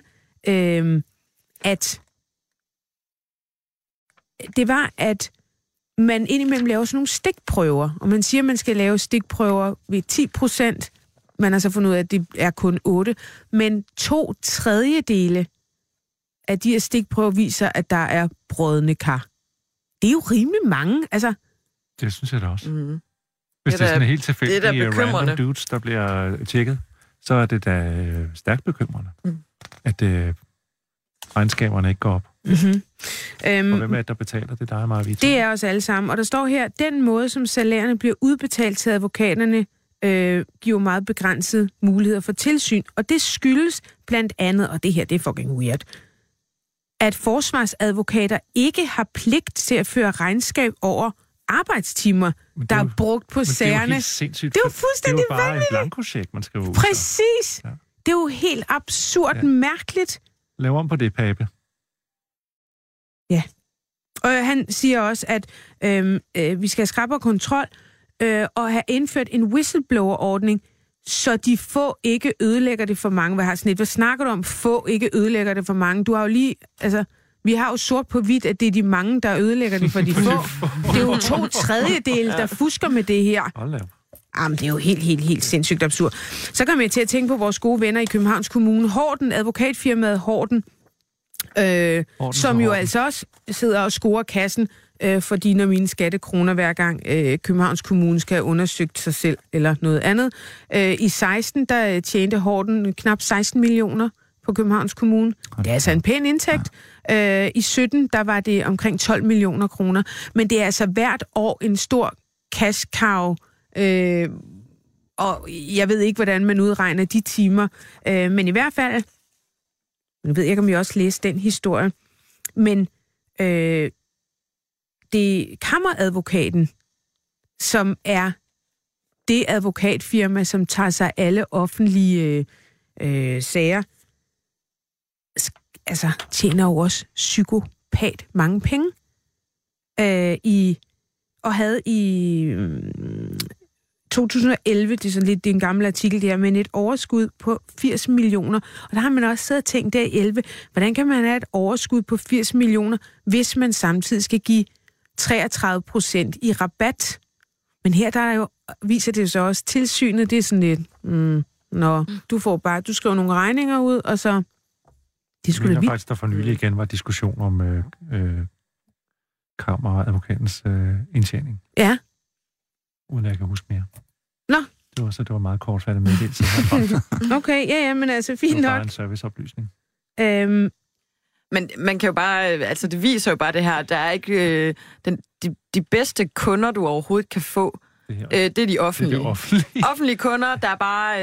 at man indimellem laver sådan nogle stikprøver, og man siger, at man skal lave stikprøver ved 10%. Man har så fundet ud af, at det er kun 8. Men 2/3 af de her stikprøver viser, at der er brodne kar. Det er jo rimelig mange, altså. Det synes jeg da også. Mm. Hvis det er sådan helt tilfældige random dudes, der bliver tjekket, så er det da stærkt bekymrende, at regnskaberne ikke går op. Mm-hmm. Og hvem er det, der betaler det? Der er meget vidt. Det er os alle sammen. Og der står her, den måde, som salærerne bliver udbetalt til advokaterne, giver meget begrænsede muligheder for tilsyn. Og det skyldes blandt andet, og det her, det er fucking weird, at forsvarsadvokater ikke har pligt til at føre regnskab over arbejdstimer, der er brugt på sagerne. Det er jo helt sindssygt. Det er jo fuldstændig vanvittigt. Det er jo bare en blankocheck, man skal ud. Præcis. Ja. Det er jo helt absurd mærkeligt. Lav om på det, Pape. Ja. Og han siger også, at vi skal have skrappere kontrol og have indført en whistleblower-ordning, så de få ikke ødelægger det for mange. Hvad snakker du om? Få ikke ødelægger det for mange. Du har jo lige... Altså, vi har jo sort på hvidt, at det er de mange, der ødelægger det for de få. Det er jo 2/3, der fusker med det her. Jamen, det er jo helt sindssygt absurd. Så kommer jeg til at tænke på vores gode venner i Københavns Kommune. Horten, advokatfirmaet Horten, som jo altså også sidder og scorer kassen for dine og mine skattekroner, hver gang Københavns Kommune skal have undersøgt sig selv eller noget andet. I 16, der tjente Horten knap 16 millioner på Københavns Kommune. Det er altså en pæn indtægt. I 17, der var det omkring 12 millioner kroner. Men det er altså hvert år en stor cash cow, og jeg ved ikke, hvordan man udregner de timer. Men i hvert fald, jeg ved ikke, om I også læste den historie, men det er kammeradvokaten, som er det advokatfirma, som tager sig alle offentlige sager, altså tjener jo også psykopat mange penge. Og havde i 2011, det er sådan lidt det er en gammel artikel der, men et overskud på 80 millioner. Og der har man også siddet og tænkt der i 11, hvordan kan man have et overskud på 80 millioner, hvis man samtidig skal give 33% i rabat? Men her der jo, viser det så også tilsynet, det er sådan lidt, du skriver nogle regninger ud, og så... Det skulle da faktisk, der for nylig igen var diskussion om kammeradvokatens indtjening. Ja. uden jeg kan huske mere. Nå. Det var meget kortfattet meddelelse herfra. Okay, ja, men altså fint nok. Det var bare en serviceoplysning. Men man kan jo bare, altså det viser jo bare det her, der er ikke de bedste kunder, du overhovedet kan få, det er de offentlige. Det er offentlige. Offentlige kunder, der er bare,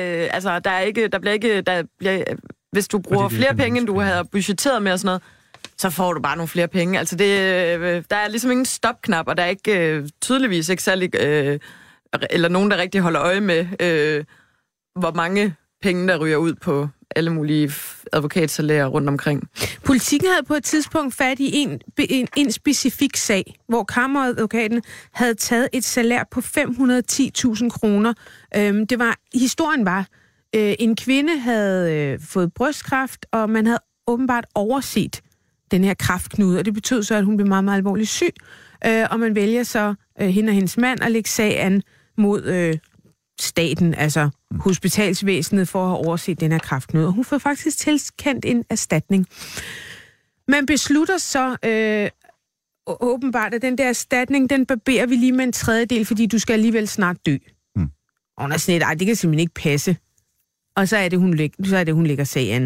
hvis du bruger flere penge, end du havde budgetteret med og sådan noget, så får du bare nogle flere penge. Altså der er ligesom ingen stopknap, og der er ikke tydeligvis ikke særlig, eller nogen, der rigtig holder øje med, hvor mange penge, der ryger ud på alle mulige advokatsalærer rundt omkring. Politikken havde på et tidspunkt fat i en specifik sag, hvor kammeradvokaten havde taget et salær på 510.000 kroner. Historien var, en kvinde havde fået brystkræft, og man havde åbenbart overset den her kræftknude, og det betød så, at hun blev meget, meget alvorligt syg. Og man vælger så hende og hendes mand at lægge sag an mod staten, altså hospitalsvæsenet, for at have overset den her kræftknude. Og hun får faktisk tilkendt en erstatning. Man beslutter så åbenbart, at den der erstatning, den barberer vi lige med en tredjedel, fordi du skal alligevel snart dø. Og hun er sådan lidt, det kan simpelthen ikke passe. Og så er det, hun lægger sagen.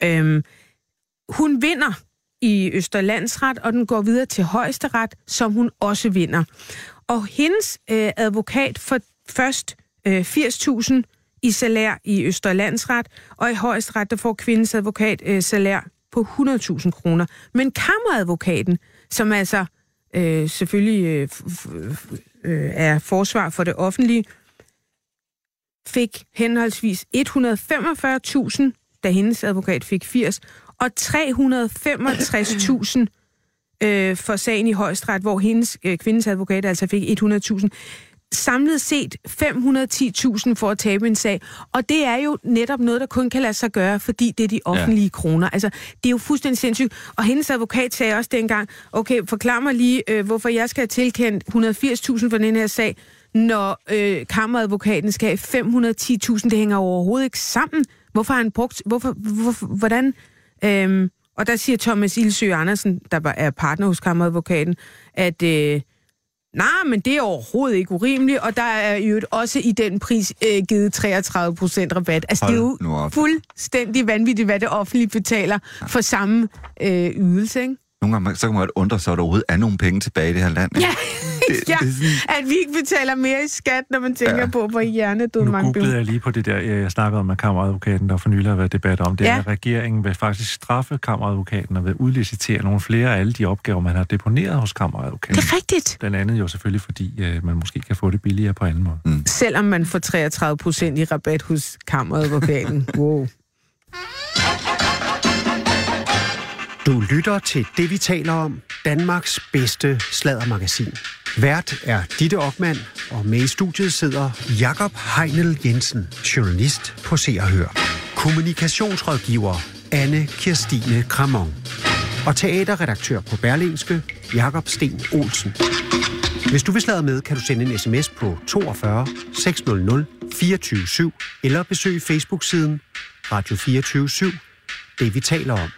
Hun vinder i Østre Landsret, og den går videre til Højesteret, som hun også vinder. Og hendes advokat får først 80.000 i salær i Østre Landsret, og i Højesteret, der får kvindens advokat salær på 100.000 kroner. Men kammeradvokaten, som altså selvfølgelig er forsvar for det offentlige, fik henholdsvis 145.000, da hendes advokat fik 80, og 365.000 for sagen i Højesteret, hvor kvindens advokat altså fik 100.000. Samlet set 510.000 for at tabe en sag. Og det er jo netop noget, der kun kan lade sig gøre, fordi det er de offentlige kroner. Altså, det er jo fuldstændig sindssygt. Og hendes advokat sagde også dengang, okay, forklar mig lige, hvorfor jeg skal have tilkendt 180.000 for den her sag, når kammeradvokaten skal have 510.000. Det hænger overhovedet ikke sammen. Hvorfor har han brugt... Hvordan... og der siger Thomas Ilsøe Andersen, der er partner hos kammeradvokaten, at men det er overhovedet ikke urimeligt, og der er jo også i den pris givet 33% rabat. Altså, det er jo fuldstændig vanvittigt, hvad det offentlige betaler for samme ydelse, ikke? Nogle gange så kan man godt undre sig, at der overhovedet er nogle penge tilbage i det her land. Ikke? Ja, at vi ikke betaler mere i skat, når man tænker på, hvor hjernedød mange Nu googlede jeg lige på det der, jeg snakkede om med kammeradvokaten, der for nylig har været debat om. Det er, at regeringen vil faktisk straffe kammeradvokaten og vil udlicitere nogle flere af alle de opgaver, man har deponeret hos kammeradvokaten. Det er rigtigt. Blandt andet jo selvfølgelig, fordi man måske kan få det billigere på anden måde. Selvom man får 33% i rabat hos kammeradvokaten. Wow. Du lytter til det, vi taler om, Danmarks bedste sladdermagasin. Vært er Ditte Okman, og med i studiet sidder Jakob Heinel Jensen, journalist på Se og Hør. Kommunikationsrådgiver Anne Kirstine Kramon. Og teaterredaktør på Berlingske, Jakob Sten Olsen. Hvis du vil sladre med, kan du sende en sms på 42 600 24 eller besøg Facebook-siden Radio 24/7. Det, vi taler om.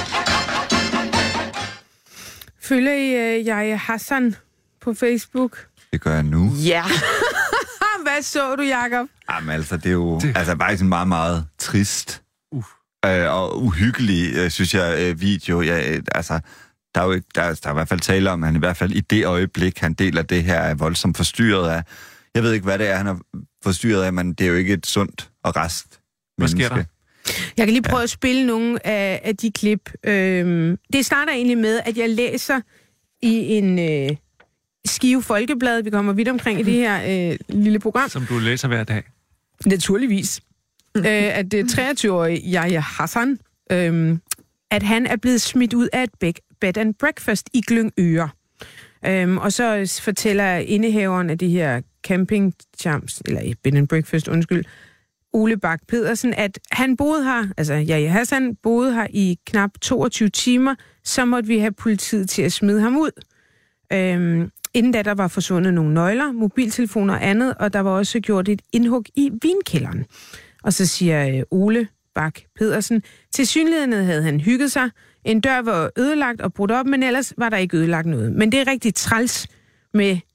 Følger I Yahya Hassan på Facebook? Det gør jeg nu. Ja. Hvad så du, Jakob? Jamen altså, det er jo bare sådan meget, meget trist og uhyggelig, synes jeg, video. Der er jo ikke, der er i hvert fald tale om, at han i hvert fald i det øjeblik, han deler det her, er voldsomt forstyrret af. Jeg ved ikke, hvad det er, han er forstyrret af, men det er jo ikke et sundt og rest menneske. Hvad sker der? Jeg kan lige prøve at spille nogle af de klip. Det starter egentlig med, at jeg læser i en Skive Folkeblad. Vi kommer vidt omkring i det her lille program. Som du læser hver dag? Naturligvis. At det 23-årige Yahya Hassan, at han er blevet smidt ud af et bed and breakfast i Glyngøre. Og så fortæller indehaveren af det her camping champs, eller bed and breakfast, Ole Bak Pedersen, at han boede her, altså Yahya Hassan boede her i knap 22 timer, så måtte vi have politiet til at smide ham ud. Inden da, der var forsvundet nogle nøgler, mobiltelefoner og andet, og der var også gjort et indhug i vinkælderen. Og så siger Ole Bak Pedersen, tilsyneladende havde han hygget sig. En dør var ødelagt og brudt op, men ellers var der ikke ødelagt noget. Men det er rigtig træls med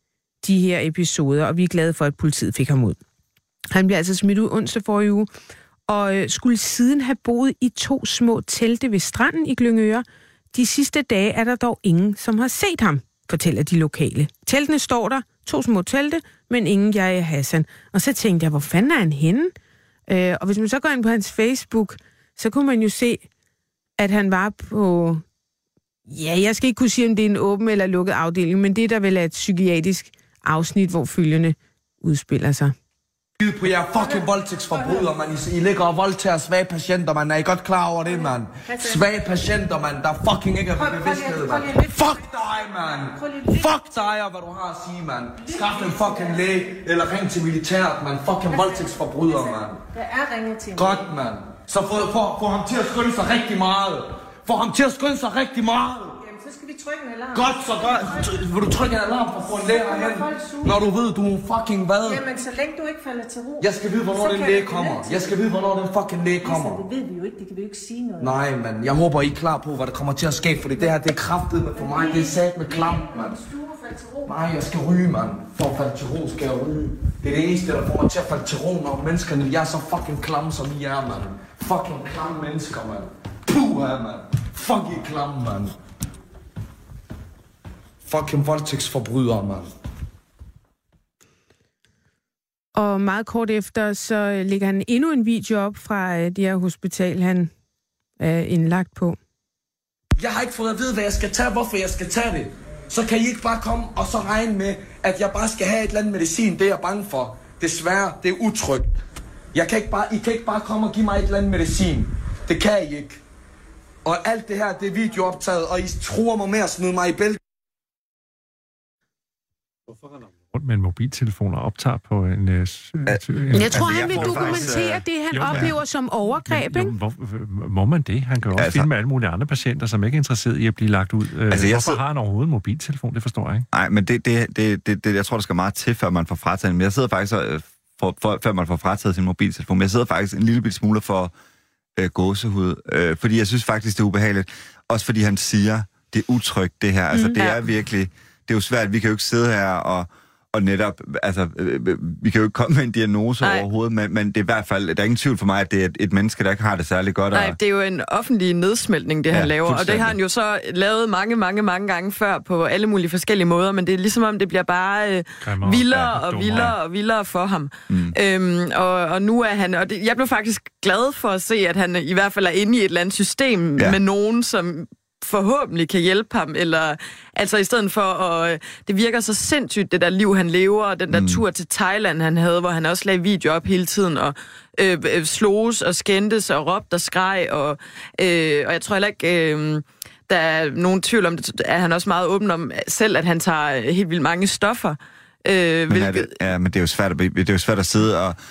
de her episoder, og vi er glade for, at politiet fik ham ud. Han bliver altså smidt ud onsdag forrige uge, og skulle siden have boet i 2 små telte ved stranden i Glyngøre. De sidste dage er der dog ingen, som har set ham, fortæller de lokale. Teltene står der, 2 små telte, men ingen Yahya Hassan. Og så tænkte jeg, hvor fanden er han henne? Og hvis man så går ind på hans Facebook, så kunne man jo se, at han var på... Ja, jeg skal ikke kunne sige, om det er en åben eller lukket afdeling, men det er der vel er et psykiatrisk afsnit, hvor følgende udspiller sig. På jer fucking voldtægtsforbrydere, man. I ligger og voldtager svage patienter, man. Er I godt klar over det, man? Svage patienter, man. Der fucking ikke er bevidsthed, man. Fuck dig, man. Fuck dig og hvad du har at sige, man. Skaff en fucking læge, eller ring til militæret, man. Fucking voldtægtsforbrydere, man. Jeg er ringet til. Godt, man. Så få ham til at skynde sig rigtig meget. Få ham til at skynde sig rigtig meget. Så skal vi trykke en alarm. Godt, så godt. Vil du trykke en alarm for at få en læge herhen? Når du ved, du er fucking hvad? Jamen, så længe du ikke falder til ro. Jeg skal vide, hvornår den læge kommer. Jeg skal vide, hvornår den fucking læge kommer. Det ved vi jo ikke. Det kan vi jo ikke sige noget. Nej, mand. Jeg håber, I er klar på, hvad der kommer til at ske. Fordi det her, det er kraftet med for mig. Det er sat med klam, mand. Nej, jeg skal ryge, mand. For at falde til ro, skal jeg ryge. Det er det eneste, der får mig til at falde til ro, når menneskerne, jeg er så fucking klamme, som I er, mand. Fucking klamme mennesker, mand. Puh, mand. Fucking klamme, mand. Fucking voldtægtsforbrydere, mand. Og meget kort efter, så lægger han endnu en video op fra det her hospital, han er indlagt på. Jeg har ikke fået at vide, hvad jeg skal tage, hvorfor jeg skal tage det. Så kan I ikke bare komme og så regne med, at jeg bare skal have et eller andet medicin. Det er jeg bange for. Desværre, det er utrygt. I kan ikke bare komme og give mig et eller andet medicin. Det kan I ikke. Og alt det her, det er videooptaget, og I truer mig med at smide mig i bæltet. Hvorfor render rundt med en mobiltelefon og optager på en... Jeg tror, han vil dokumentere det, han oplever som overgreb, ikke? Må man det? Han kan jo også filme alle mulige andre patienter, som ikke er interesseret i at blive lagt ud. Hvorfor har han overhovedet en mobiltelefon? Det forstår jeg ikke. Nej, men jeg tror, der skal meget til, før man får frataget. Men jeg sidder faktisk, før man får frataget sin mobiltelefon, men jeg sidder faktisk en lille smule for gåsehud, fordi jeg synes faktisk, det er ubehageligt. Også fordi han siger, det er utrygt, det her. Altså, det er virkelig... Det er jo svært, vi kan jo ikke sidde her og netop, altså, vi kan jo ikke komme med en diagnose overhovedet, men det er i hvert fald, der er ingen tvivl for mig, at det er et menneske, der ikke har det særlig godt. Nej, det er jo en offentlig nedsmeltning, det han laver, og det har han jo så lavet mange gange før på alle mulige forskellige måder, men det er ligesom om, det bliver bare vildere for ham. Og nu er han, jeg blev faktisk glad for at se, at han i hvert fald er inde i et eller andet system med nogen, som forhåbentlig kan hjælpe ham, eller altså i stedet for at det virker så sindssygt, det der liv, han lever, og den der tur til Thailand, han havde, hvor han også lagde video op hele tiden, og sloges og skændtes og råbte og skreg, og jeg tror heller ikke, der er nogen tvivl om det, er han også meget åben om selv, at han tager helt vildt mange stoffer. Men det er jo svært at sidde og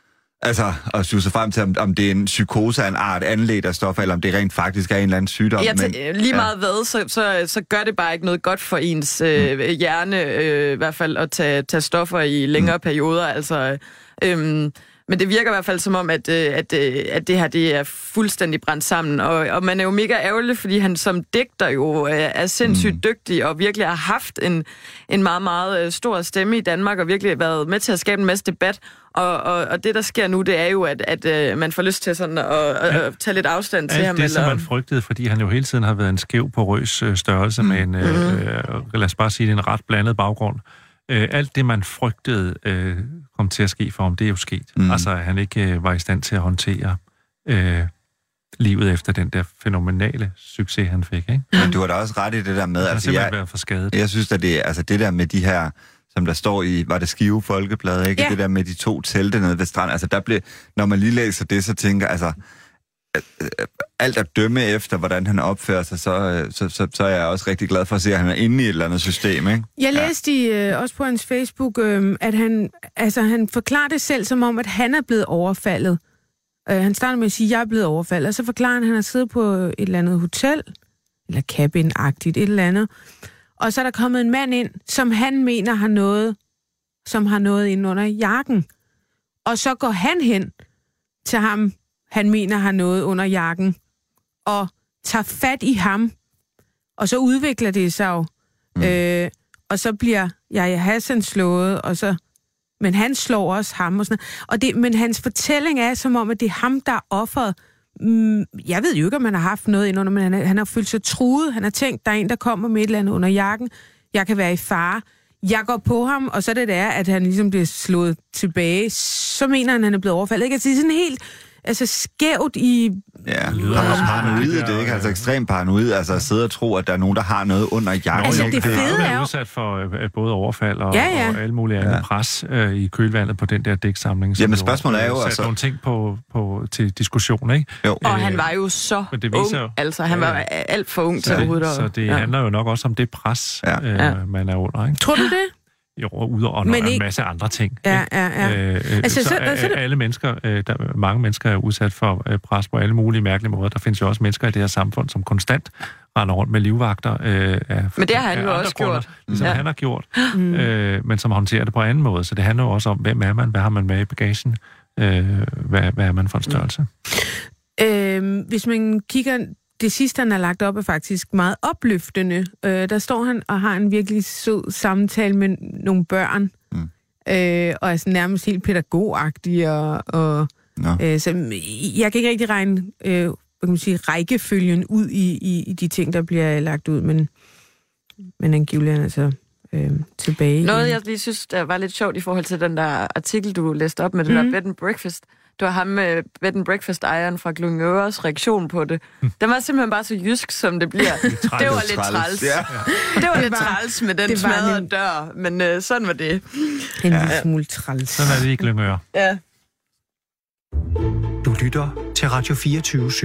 og synes sig frem til, om det er en psykose af en art anledt af stoffer, eller om det rent faktisk er en eller anden sygdom. Lige meget hvad, så gør det bare ikke noget godt for ens hjerne, i hvert fald at tage stoffer i længere perioder. Altså, men det virker i hvert fald som om, at det her det er fuldstændig brændt sammen. Og man er jo mega ærgerlig, fordi han som digter jo er sindssygt dygtig, og virkelig har haft en meget, meget stor stemme i Danmark, og virkelig været med til at skabe en masse debat. Og det, der sker nu, det er jo, at man får lyst til sådan at tage lidt afstand til ham. Det, som man frygtede, fordi han jo hele tiden har været en skæv porøs størrelse med en, lad os bare sige, en ret blandet baggrund. Alt det, man frygtede, kom til at ske for ham, det er jo sket. Altså, at han ikke var i stand til at håndtere livet efter den der fænomenale succes, han fik, ikke? Men du har da også ret i det der med... Han har simpelthen været for skadet. Jeg synes, at det der med de her... som der står i, var det Skive Folkeblad, ikke? Ja. Det der med de 2 telte nede ved stranden. Altså, der blev, når man lige læser det, så tænker altså, alt at dømme efter, hvordan han opfører sig, så er jeg også rigtig glad for at se, at han er inde i et eller andet system, ikke? Jeg læste også på hans Facebook, at han forklarer det selv som om, at han er blevet overfaldet. Han starter med at sige, at jeg er blevet overfaldet, og så forklarer han, at han har siddet på et eller andet hotel, eller cabin-agtigt, et eller andet. Og så er der kommet en mand ind, som han mener har noget inde under jakken. Og så går han hen til ham, han mener har noget under jakken, og tager fat i ham. Og så udvikler det sig jo. og så bliver Yahya Hassan slået, og så... Men han slår også ham og sådan noget. Men hans fortælling er som om, at det er ham, der er offeret. Jeg ved jo ikke, om han har haft noget indenunder, men han har følt sig truet. Han har tænkt, der er en, der kommer med et eller andet under jakken. Jeg kan være i fare. Jeg går på ham, og så det er, at han ligesom bliver slået tilbage. Så mener han er blevet overfaldet. Ikke? Altså, det er sådan helt skævt i... Ja, paranoid, det er ikke? Altså ekstremt paranoid, altså at sidde og tro, at der er nogen, der har noget under jakken. Altså, det fede er jo... udsat for både overfald og alle mulige andre pres i kølvandet på den der dæksamling. Jamen spørgsmålet er jo altså... nogle ting til diskussion, ikke? Jo. Og han var jo så ung, altså han var alt for ung til overhovedet. Så det handler jo nok også om det pres, man er under, ikke? Tror du det? Jo, og en masse andre ting. Ja. Så alle mennesker, mange mennesker er udsat for pres på alle mulige mærkelige måder. Der findes jo også mennesker i det her samfund, som konstant render rundt med livvagter. Men det har han jo også gjort. Ligesom han har gjort, men som håndterer det på en anden måde. Så det handler jo også om, hvem er man, hvad har man med i bagagen, hvad er man for en størrelse. Hvis man kigger... Det sidste, han har lagt op, er faktisk meget opløftende. Der står han og har en virkelig sød samtale med nogle børn, og er sådan nærmest helt pædagogagtig. Så jeg kan ikke rigtig regne rækkefølgen ud i de ting, der bliver lagt ud, men angiveligt er altså tilbage. Noget, jeg lige synes, der var lidt sjovt i forhold til den der artikel, du læste op med, det der bed and breakfast. Det var ham med bed and breakfast-ejeren fra Glyngøres reaktion på det. Den var simpelthen bare så jysk, som det bliver. Det var lidt træls. Ja. Det var lidt træls med den smadrede dør, men sådan var det. En lille smule træls. Sådan er det i Glyngøre. Ja. Du lytter til Radio 24/7.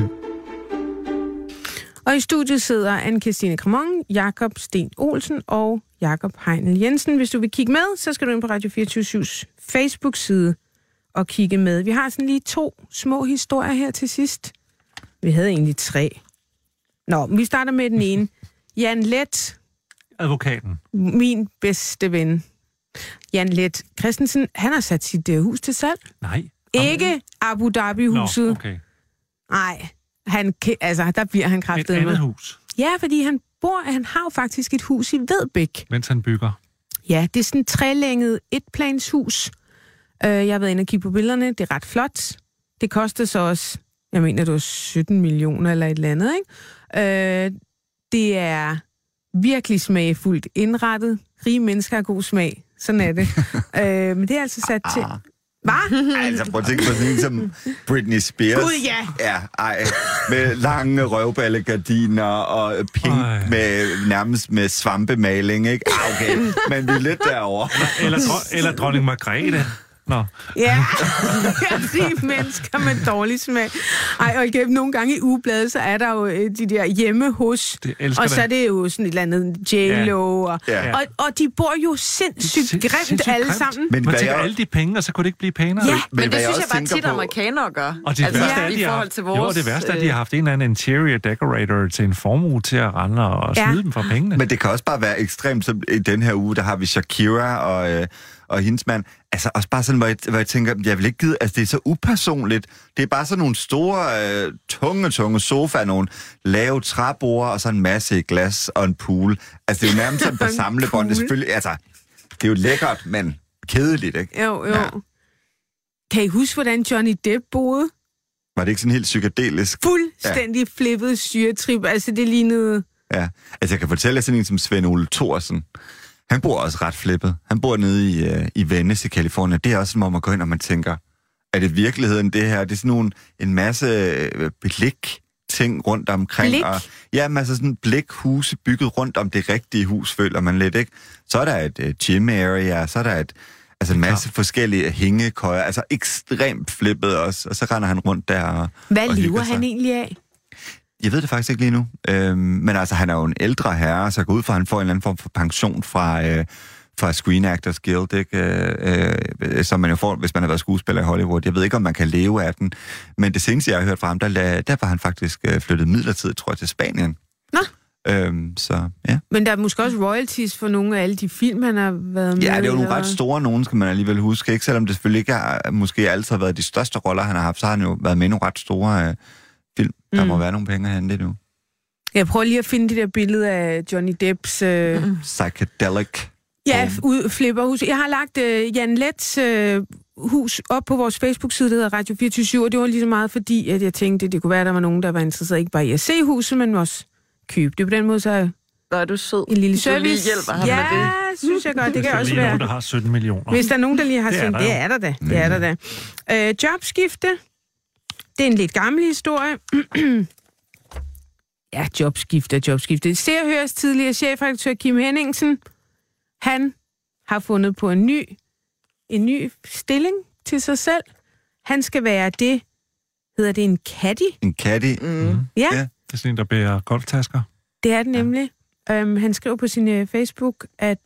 Og i studiet sidder Anne-Kristine Kramon, Jakob Sten Olsen og Jakob Heinel Jensen. Hvis du vil kigge med, så skal du ind på Radio 24/7's Facebook-side og kigge med. Vi har sådan lige 2 små historier her til sidst. Vi havde egentlig 3. Vi starter med den ene. Jan Let. Advokaten. Min bedste ven. Jan Let Christensen, han har sat sit hus til salg. Nej. Ikke Abu Dhabi-huset. Okay. Nej, der bliver han kraftedeme. Et andet hus? Ja, fordi han har jo faktisk et hus i Vedbæk. Mens han bygger? Ja, det er sådan et trelænget etplanshus. Jeg har været inde og kigge på billederne. Det er ret flot. Det koster så også, jeg mener, det var 17 millioner eller et eller andet, ikke? Det er virkelig smagfuldt indrettet. Rige mennesker har god smag. Sådan er det. Men det er altså sat til... Hvad? Altså, prøv at tænke på sådan en som Britney Spears. Gud, ja! Ja, med lange røvballegardiner og pink nærmest med svampemaling, ikke? Okay, men vi er lidt derovre. Eller dronning Margrethe. Nå. Ja, de mennesker med dårlig smag. Og igennem nogle gange i ugebladet, så er der jo de der hjemme hos, og så er det jo sådan et eller andet J-Lo, og de bor jo sindssygt grimt alle sammen. Men man tænker alle de penge, og så kunne det ikke blive pænere. Ja, men det synes jeg bare tit amerikanere gør. Og det værste er, i forhold til vores... det værste er, at de har haft en eller anden interior decorator til en formue til at rende og snyde dem for pengene. Men det kan også bare være ekstremt, som i den her uge, der har vi Shakira og hendes mand. Altså også bare sådan, hvor jeg tænker, jeg vil ikke give, altså det er så upersonligt. Det er bare sådan nogle store, tunge sofaer, nogle lave træborde, og så en masse glas og en pool. Altså det er jo nærmest sådan på samlebånd. Det er selvfølgelig, altså, det er jo lækkert, men kedeligt, ikke? Jo. Ja. Kan I huske, hvordan Johnny Depp boede? Var det ikke sådan helt psykedelisk? Fuldstændig flippet syretrip. Altså det lignede... Ja, altså jeg kan fortælle jer sådan en som Svend Ole Thorsen. Han bor også ret flippet. Han bor nede i Venice i Californien. Det er også, hvor man går ind, og man tænker, er det virkeligheden det her? Det er sådan en masse blik-ting rundt omkring. Blik? Og, ja, altså sådan blikhuse bygget rundt om det rigtige hus, føler man lidt, ikke? Så er der et gym area, så er der en masse forskellige hængekøjer, altså ekstremt flippet også, og så render han rundt der og hvad lever han egentlig af? Jeg ved det faktisk ikke lige nu. Men altså, han er jo en ældre herre, så jeg går ud fra, at han får en eller anden form for pension fra Screen Actors Guild, ikke? Som man jo får, hvis man har været skuespiller i Hollywood. Jeg ved ikke, om man kan leve af den. Men det seneste, jeg har hørt fra ham, der var han faktisk flyttet midlertidigt, tror jeg, til Spanien. Nå. Så, ja. Men der er måske også royalties for nogle af alle de film, han har været med. Ja, det er jo nogle ret store nogen, skal man alligevel huske. Ikke? Selvom det selvfølgelig ikke har, måske altid har været de største roller, han har haft, så har han jo været med i nogle ret store film. Der må være nogle penge at hente nu. Jeg prøver lige at finde det der billede af Johnny Depps... Psychedelic. Ja, flipperhus. Jeg har lagt Jan Leths hus op på vores Facebook-side, der hedder Radio 24/7, og det var lige så meget fordi, at jeg tænkte, at det kunne være, at der var nogen, der var interesseret ikke bare i at se huset, men også købe det. På den måde, så er du sød. En lille service. Du lige hjælper ham med det. Ja, synes jeg godt. Det kan også være. Nogen, der har 17 millioner. Hvis der er nogen, der lige har det det er der da. Det er der da. Jobskifte. Det er en lidt gammel historie. Ja, jobskifte. Se og Høres tidligere chefredaktør Kim Henningsen, han har fundet på en ny stilling til sig selv. Han skal være det, hedder det en caddy? En caddy? Ja. Det er sådan en, der bærer golftasker. Det er det nemlig. Han skrev på sin Facebook, at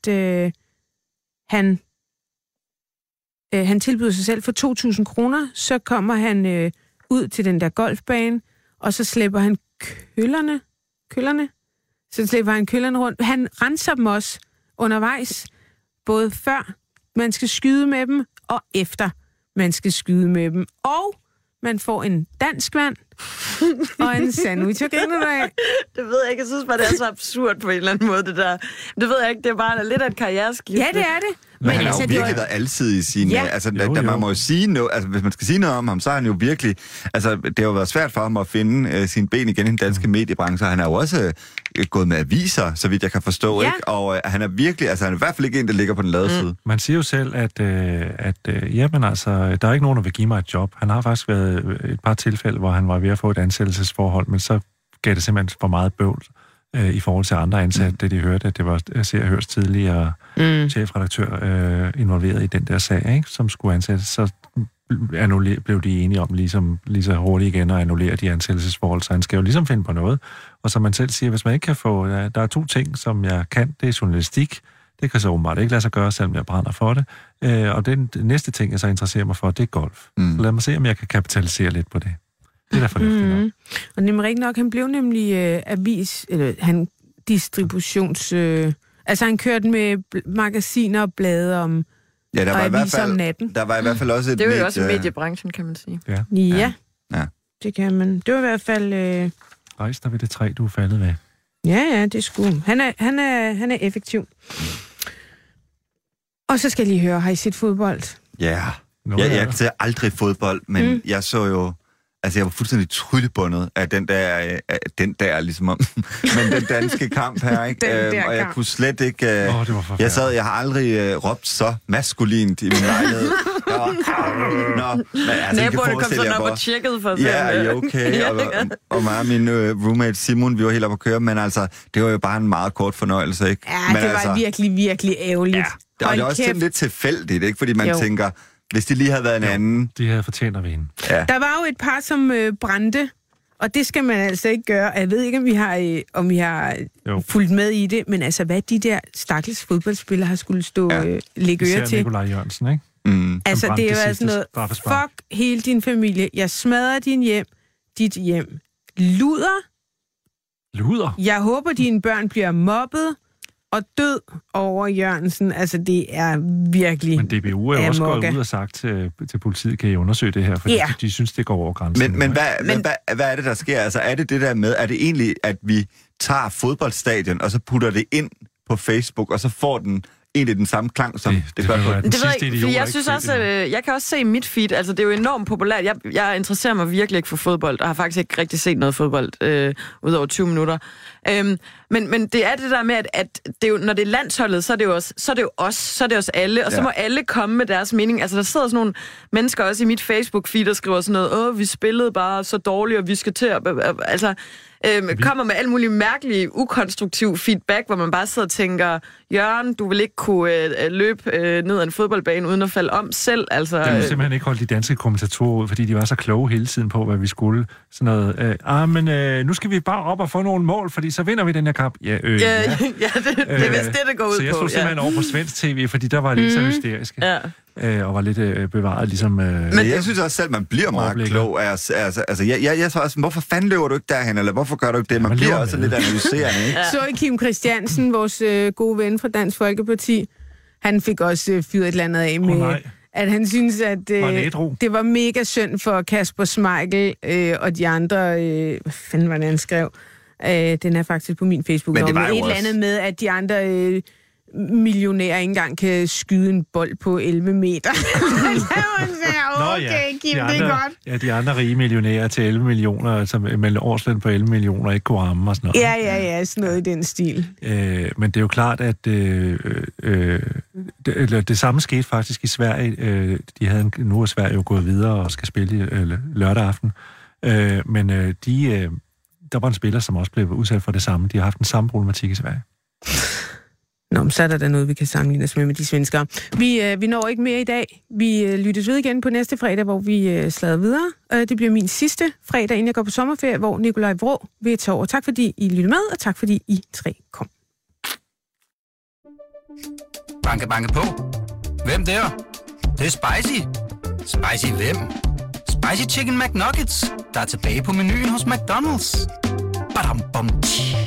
han tilbyder sig selv for 2.000 kroner. Så kommer han ud til den der golfbane, og så slæber han køllerne. Så slæber han køllerne rundt. Han renser dem også undervejs, både før man skal skyde med dem, og efter man skal skyde med dem. Og man får en dansk vand og en sandwich. Og griner du af? Det ved jeg ikke. Jeg synes bare, det er så absurd på en eller anden måde, det der. Det ved jeg ikke. Det er bare lidt af et karriereskift. Ja, det er det. Men han har jo virkelig været alsidig i sine... Ja. Altså, man må jo sige noget... Altså, hvis man skal sige noget om ham, så er han jo virkelig... Altså, det har jo været svært for ham at finde sine ben igen i den danske mediebranche. Han har jo også gået med aviser, så vidt jeg kan forstå, ikke? Og han er virkelig... Altså, han er i hvert fald ikke en, der ligger på den lade side. Man siger jo selv, at jamen altså, der er ikke nogen, der vil give mig et job. Han har faktisk været et par tilfælde, hvor han var ved at få et ansættelsesforhold, men så gav det simpelthen for meget bøvl i forhold til andre ansatte, det de hørte, at det var Se og Høres tidligere chefredaktør involveret i den der sag, ikke, som skulle ansættes, så blev de enige om lige så hurtigt igen at annullere de ansættelsesforhold, så han skal jo ligesom finde på noget. Og som man selv siger, hvis man ikke kan få... Der er 2 ting, som jeg kan, det er journalistik. Det kan så åbenbart ikke lade sig gøre, selvom jeg brænder for det. Og den næste ting, jeg så interesserer mig for, det er golf. Så lad mig se, om jeg kan kapitalisere lidt på det. Det er da fornuftigt nok. Og nemlig rigtig nok, han blev nemlig distributions... altså han kørte med magasiner og blade om... Ja, der var i hvert fald, om natten. Der var i hvert fald også et... Det er jo også mediebranchen, kan man sige. Ja. Det kan man. Det var i hvert fald... Rejs der ved det træ, du er faldet ved. Ja, det skulle. Han er effektiv. Og så skal jeg lige høre, har I set fodbold? Ja. Jeg ser aldrig fodbold, men jeg så jo... Altså, jeg var fuldstændig tryllebundet af den der ligesom om... men den danske kamp her, ikke? Og jeg kunne slet ikke... jeg har aldrig råbt så maskulint i min lejlighed. Naboerne kom sådan op og tjekkede for sig. Ja, okay. Og mig og min roommate Simon, vi var helt op at køre, men altså, det var jo bare en meget kort fornøjelse, ikke? Ja, men det var virkelig, virkelig ærgerligt. Ja, og det er også lidt tilfældigt, ikke? Fordi man tænker... Hvis det lige havde været en anden... De havde fortjent at vinde. Ja. Der var jo et par, som brændte, og det skal man altså ikke gøre. Jeg ved ikke, om vi har fulgt med i det, men altså, hvad de der stakkels fodboldspillere har skulle stå lægge øre til. Nikolaj Jørgensen, ikke? Altså, det er jo sådan noget, fuck hele din familie. Jeg smadrer dit hjem. Luder. Jeg håber, dine børn bliver mobbet og død over Jørgensen. Altså, det er virkelig... Men DBU er jo også gået ud og sagt til politiet, kan I undersøge det her, fordi de synes, det går over grænsen. Men hvad er det, der sker? Altså, er det der med, er det egentlig, at vi tager fodboldstadion, og så putter det ind på Facebook, og så får den egentlig den samme klang, som det gør på... Det ved jeg ikke, for jeg synes også, jeg kan også se mit feed, altså det er jo enormt populært. Jeg interesserer mig virkelig ikke for fodbold, og har faktisk ikke rigtig set noget fodbold ud over 20 minutter. Men det er det der med, at det er jo, når det er landsholdet, så er det jo os, så er det os alle, og så må alle komme med deres mening. Altså der sidder sådan nogle mennesker også i mit Facebook-feed, og skriver sådan noget, vi spillede bare så dårligt, og vi skal til at... Altså, kommer med alt muligt mærkeligt, ukonstruktiv feedback, hvor man bare sidder og tænker, Jørgen, du vil ikke kunne løbe ned ad en fodboldbane uden at falde om selv. Altså, det må simpelthen ikke holde de danske kommentatorer ud, fordi de var så kloge hele tiden på, hvad vi skulle. Sådan noget, nu skal vi bare op og få nogle mål, fordi så vinder vi den her kamp. Ja, det er vist det går ud på. Så jeg slog simpelthen over på svensk tv, fordi der var lige så hysteriske. Ja. Og var lidt bevaret, ligesom... Men jeg synes også selv, man bliver meget klog. Altså, jeg tror også, hvorfor fanden løber du ikke derhen, eller hvorfor gør du ikke det? Man bliver også lidt analyserende, ikke? Så Kim Christiansen, vores gode ven fra Dansk Folkeparti, han fik også fyret et eller andet af med... at han synes, at det var mega synd for Kasper Schmeichel og de andre... hvad fanden var det, han skrev? Den er faktisk på min Facebook. Men det var et eller andet med, at de andre... millionær ikke engang kan skyde en bold på 11 meter. Okay, Kim, det er godt. Ja, de andre rige millionærer til 11 millioner, altså med årsløn på 11 millioner, ikke kunne ramme og sådan noget. Ja, sådan noget i den stil. Men det er jo klart, at det samme skete faktisk i Sverige. Nu er Sverige jo gået videre og skal spille lørdag aften. Men der var en spiller, som også blev udsat for det samme. De har haft den samme problematik i Sverige. Nå, men så er der noget, vi kan sammenligne os med de svenskere. Vi når ikke mere i dag. Vi lyttes ved igen på næste fredag, hvor vi slader videre. Det bliver min sidste fredag, inden jeg går på sommerferie, hvor Nikolaj Vrå vil tage over. Tak fordi I lyttede med, og tak fordi I 3 kom. Banke, banke på. Hvem der? Det er spicy. Spicy hvem? Spicy Chicken McNuggets, der er tilbage på menuen hos McDonald's. Badum, bom, tji.